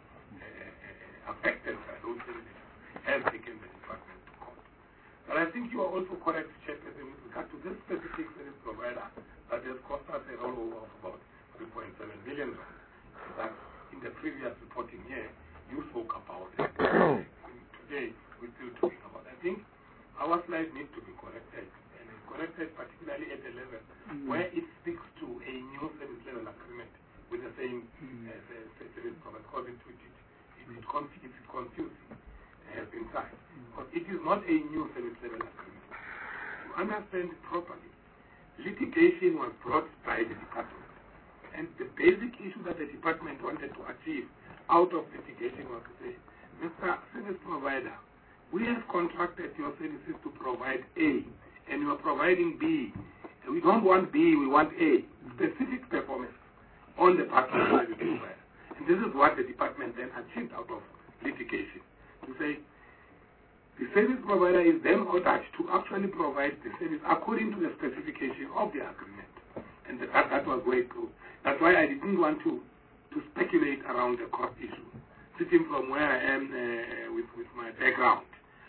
affected by those terminations has taken the department to court. But I think you are also correct, Chairperson, with regard to this specific service provider that has cost us a rollover of about 3.7 million rand. That in the previous reporting year, you spoke about it. Today, we're still talking about it. I think our slide needs to be corrected, and it's corrected particularly at a level where it speaks to a new service level agreement with the same service provider, because it's confusing inside. But it is not a new service level agreement. To understand properly, litigation was brought by the department. And the basic issue that the department wanted to achieve out of litigation was to say, Mr. Service Provider, we have contracted your services to provide A, and you are providing B. We don't want B, we want A. Specific performance on the part of the service provider. And this is what the department then achieved out of litigation. To say, the service provider is then ordered to actually provide the service according to the specification of the agreement. And that was where it goes. That's why I didn't want to speculate around the cost issue. Sitting from where I am with my background,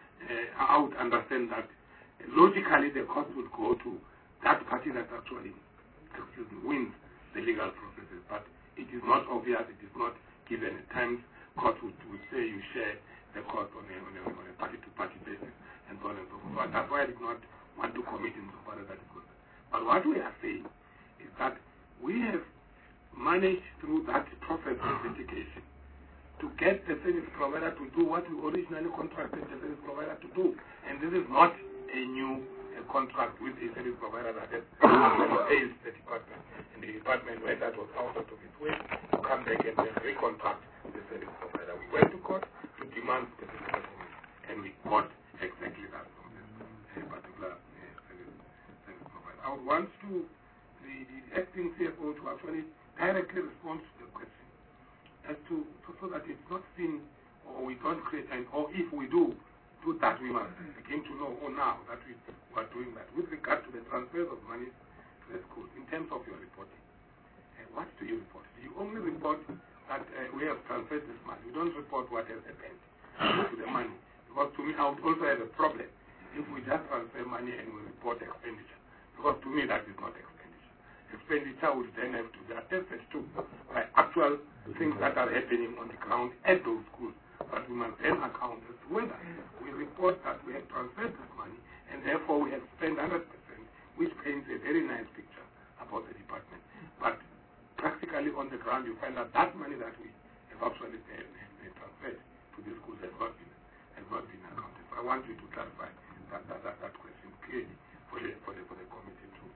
I would understand that logically the cost would go to that party that actually wins the legal processes. But it is not obvious, it is not given. At times, court would say you share the cost on a party-to-party basis, and so on and so forth. So that's why I did not want to commit in so far as that is concerned. But what we are saying is that we have managed through that process of litigation to get the service provider to do what we originally contracted the service provider to do. And this is not a new contract with a service provider that has failed the department. And the department, when that was out of its way, to come back and then recontract the service provider. We went to court to demand specific performance, and we got exactly that from this particular service provider. I would want the acting CFO to actually directly respond to the question as to so that it's not seen or we don't create, or if we do to that, we must begin to know, now that we are doing that. With regard to the transfers of money to the school, in terms of your reporting, what do you report? Do you only report that we have transferred this money? You don't report what has happened to the money. Because to me, I would also have a problem if we just transfer money and we report expenditure. Because to me, that is not expenditure. Expenditure would then have to be attested to by actual things that are happening on the ground at those schools. But we must then account as to whether we report that we have transferred this money and therefore we have spent 100%, which paints a very nice picture about the department. But practically on the ground, you find that that money that we have actually transferred to the schools has not been accounted. So I want you to clarify that question clearly for the committee to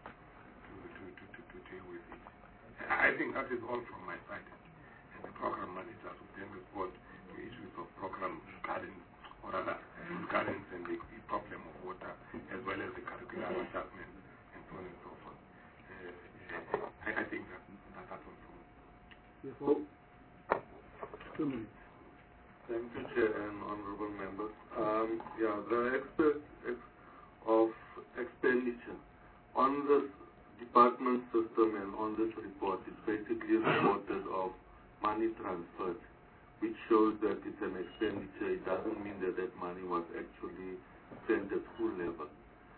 deal with it. And I think that is all from my side. And the program managers will then respond to issues of program gardens, or rather gardens and the problem of water, as well as the curricular adjustment and so on and so forth. I think that's all from me. Yes, well, 2 minutes. Thank you, Chair and honorable members. The aspect of expenditure on this department system and on this report is basically reported of money transferred, which shows that it's an expenditure. It doesn't mean that that money was actually spent at school level.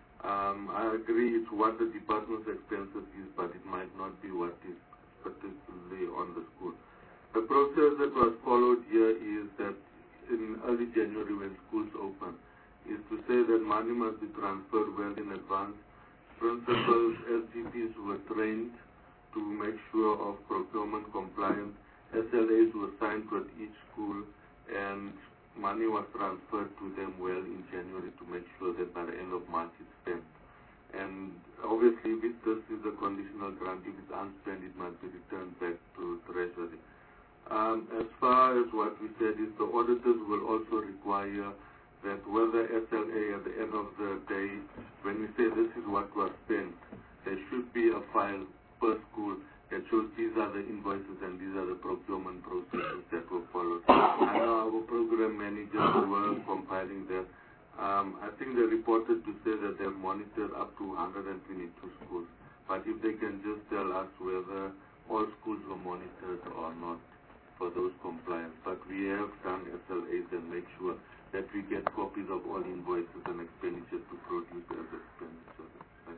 I agree it's what the department's expenses is, but it might not be what is particularly on the school. The process that was followed here is that in early January when schools open, is to say that money must be transferred well in advance. Principals, SGPs were trained to make sure of procurement compliance. SLAs were signed with each school, and money was transferred to them well in January to make sure that by the end of March it's spent. And obviously, this is a conditional grant. If it's unspent, it must be returned back to Treasury. As far as what we said is the auditors will also require that whether SLA at the end of the day, when we say this is what was spent, there should be a file per school that shows these are the invoices and these are the procurement processes that were followed. I know our program managers were compiling that. I think they reported to say that they've monitored up to 122 schools. But if they can just tell us whether all schools were monitored or not for those compliance. But we have done SLAs and make sure that we get copies of all invoices and expenditures to produce as expenditures.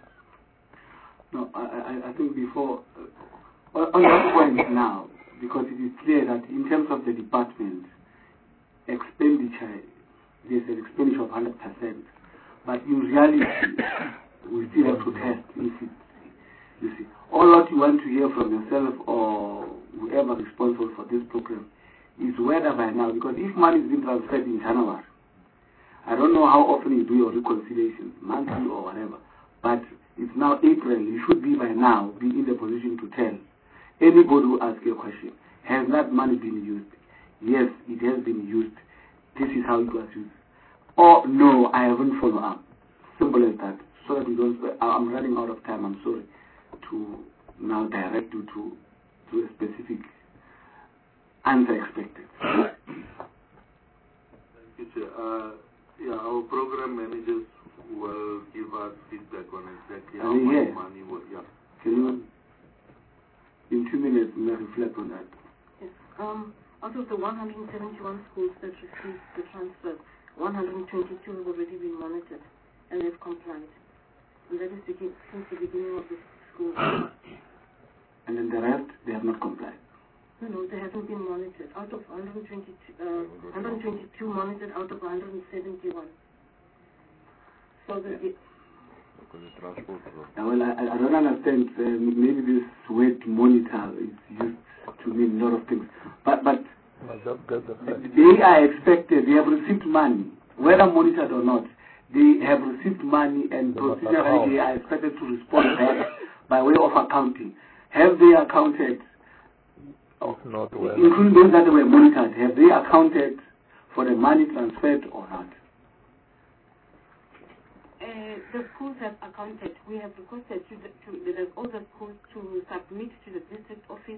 No, I think before, on that point now, because it is clear that in terms of the department, expenditure, there's an expenditure of 100%, but in reality, we still have to test if it, you see. All what you want to hear from yourself or whoever is responsible for this program is whether by now, because if money is being transferred in January, I don't know how often you do your reconciliation, monthly or whatever, but it's now April. You should be by now be in the position to tell anybody who asks you a question, has that money been used? Yes, it has been used. This is how it was used. Or no, I haven't followed up. Simple as that. So that we don't. I'm running out of time. I'm sorry to now direct you to a specific answer expected. Thank you, Chair. Our program managers will give us feedback on exactly how much money was. Can you, in 2 minutes, reflect on that? Yes. Out of the 171 schools that received the transfer, 122 have already been monitored and they've complied. And that is since the beginning of the school. And then the rest, they have not complied. No, they haven't been monitored. Out of 122 monitored out of 171. So that well, I don't understand. Maybe this word monitor is used to mean a lot of things. But they are expected, they have received money, whether monitored or not. They have received money and procedurally they are expected to respond back by way of accounting. Have they accounted, including those that were monitored, have they accounted for the money transferred or not? The schools have accounted. We have requested all the schools to submit to the district office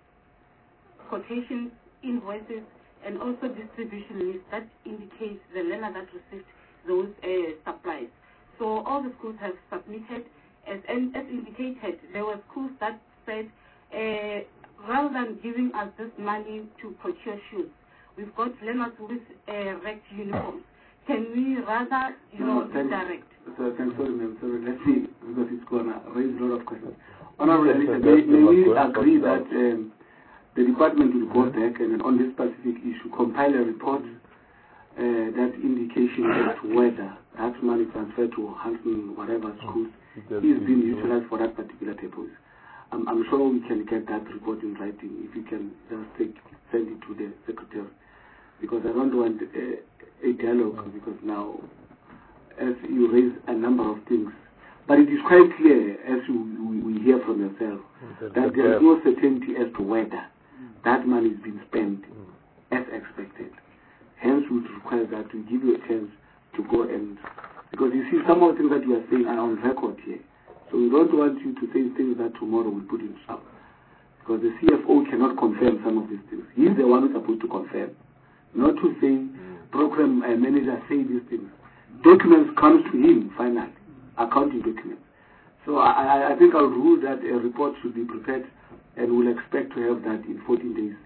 quotation invoices and also distribution lists that indicates the learner that received those supplies. So all the schools have submitted. As indicated, there were schools that said, rather than giving us this money to procure shoes, we've got learners with wrecked uniforms. Can we rather, redirect? So, sorry, ma'am. Sorry, let's see, because it's going to raise a lot of questions. Honorable Elisa, may we agree that the department will go back and on this specific issue compile a report that indication as to whether that money transferred to Hanson whatever schools is being utilized for that particular purpose. I'm sure we can get that report in writing if you can just send it to the secretary, because I don't want a dialogue, because now as you raise a number of things, but it is quite clear as we hear from yourself that there is no certainty as to whether that money is being spent as expected. Hence, we would require that we give you a chance to go and, because you see some of the things that you are saying are on record here. So we don't want you to say things that tomorrow will put in trouble. Because the CFO cannot confirm some of these things. He's the one who's supposed to confirm. Not to say program manager say these things. Documents comes to him finally, accounting documents. So I think I'll rule that a report should be prepared, and we'll expect to have that in 14 days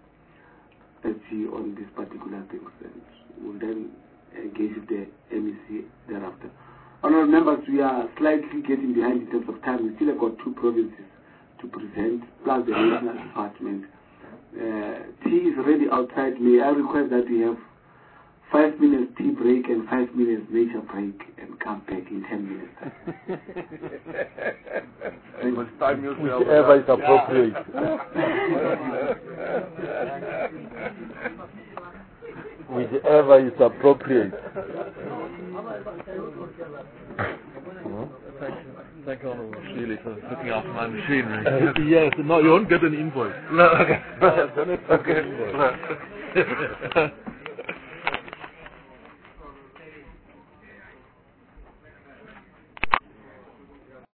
on these particular things. And we'll then engage with the MEC thereafter. Honourable members, we are slightly getting behind in terms of time. We still have got 2 provinces to present, plus the national department. Tea is already outside. May I request that we have 5 minutes tea break and 5 minutes nature break and come back in 10 minutes. Whichever is appropriate. Whichever is appropriate. Thank you, Honourable Sheely, for looking after my machinery. Yes, no, you won't get an invoice. No, okay. Okay.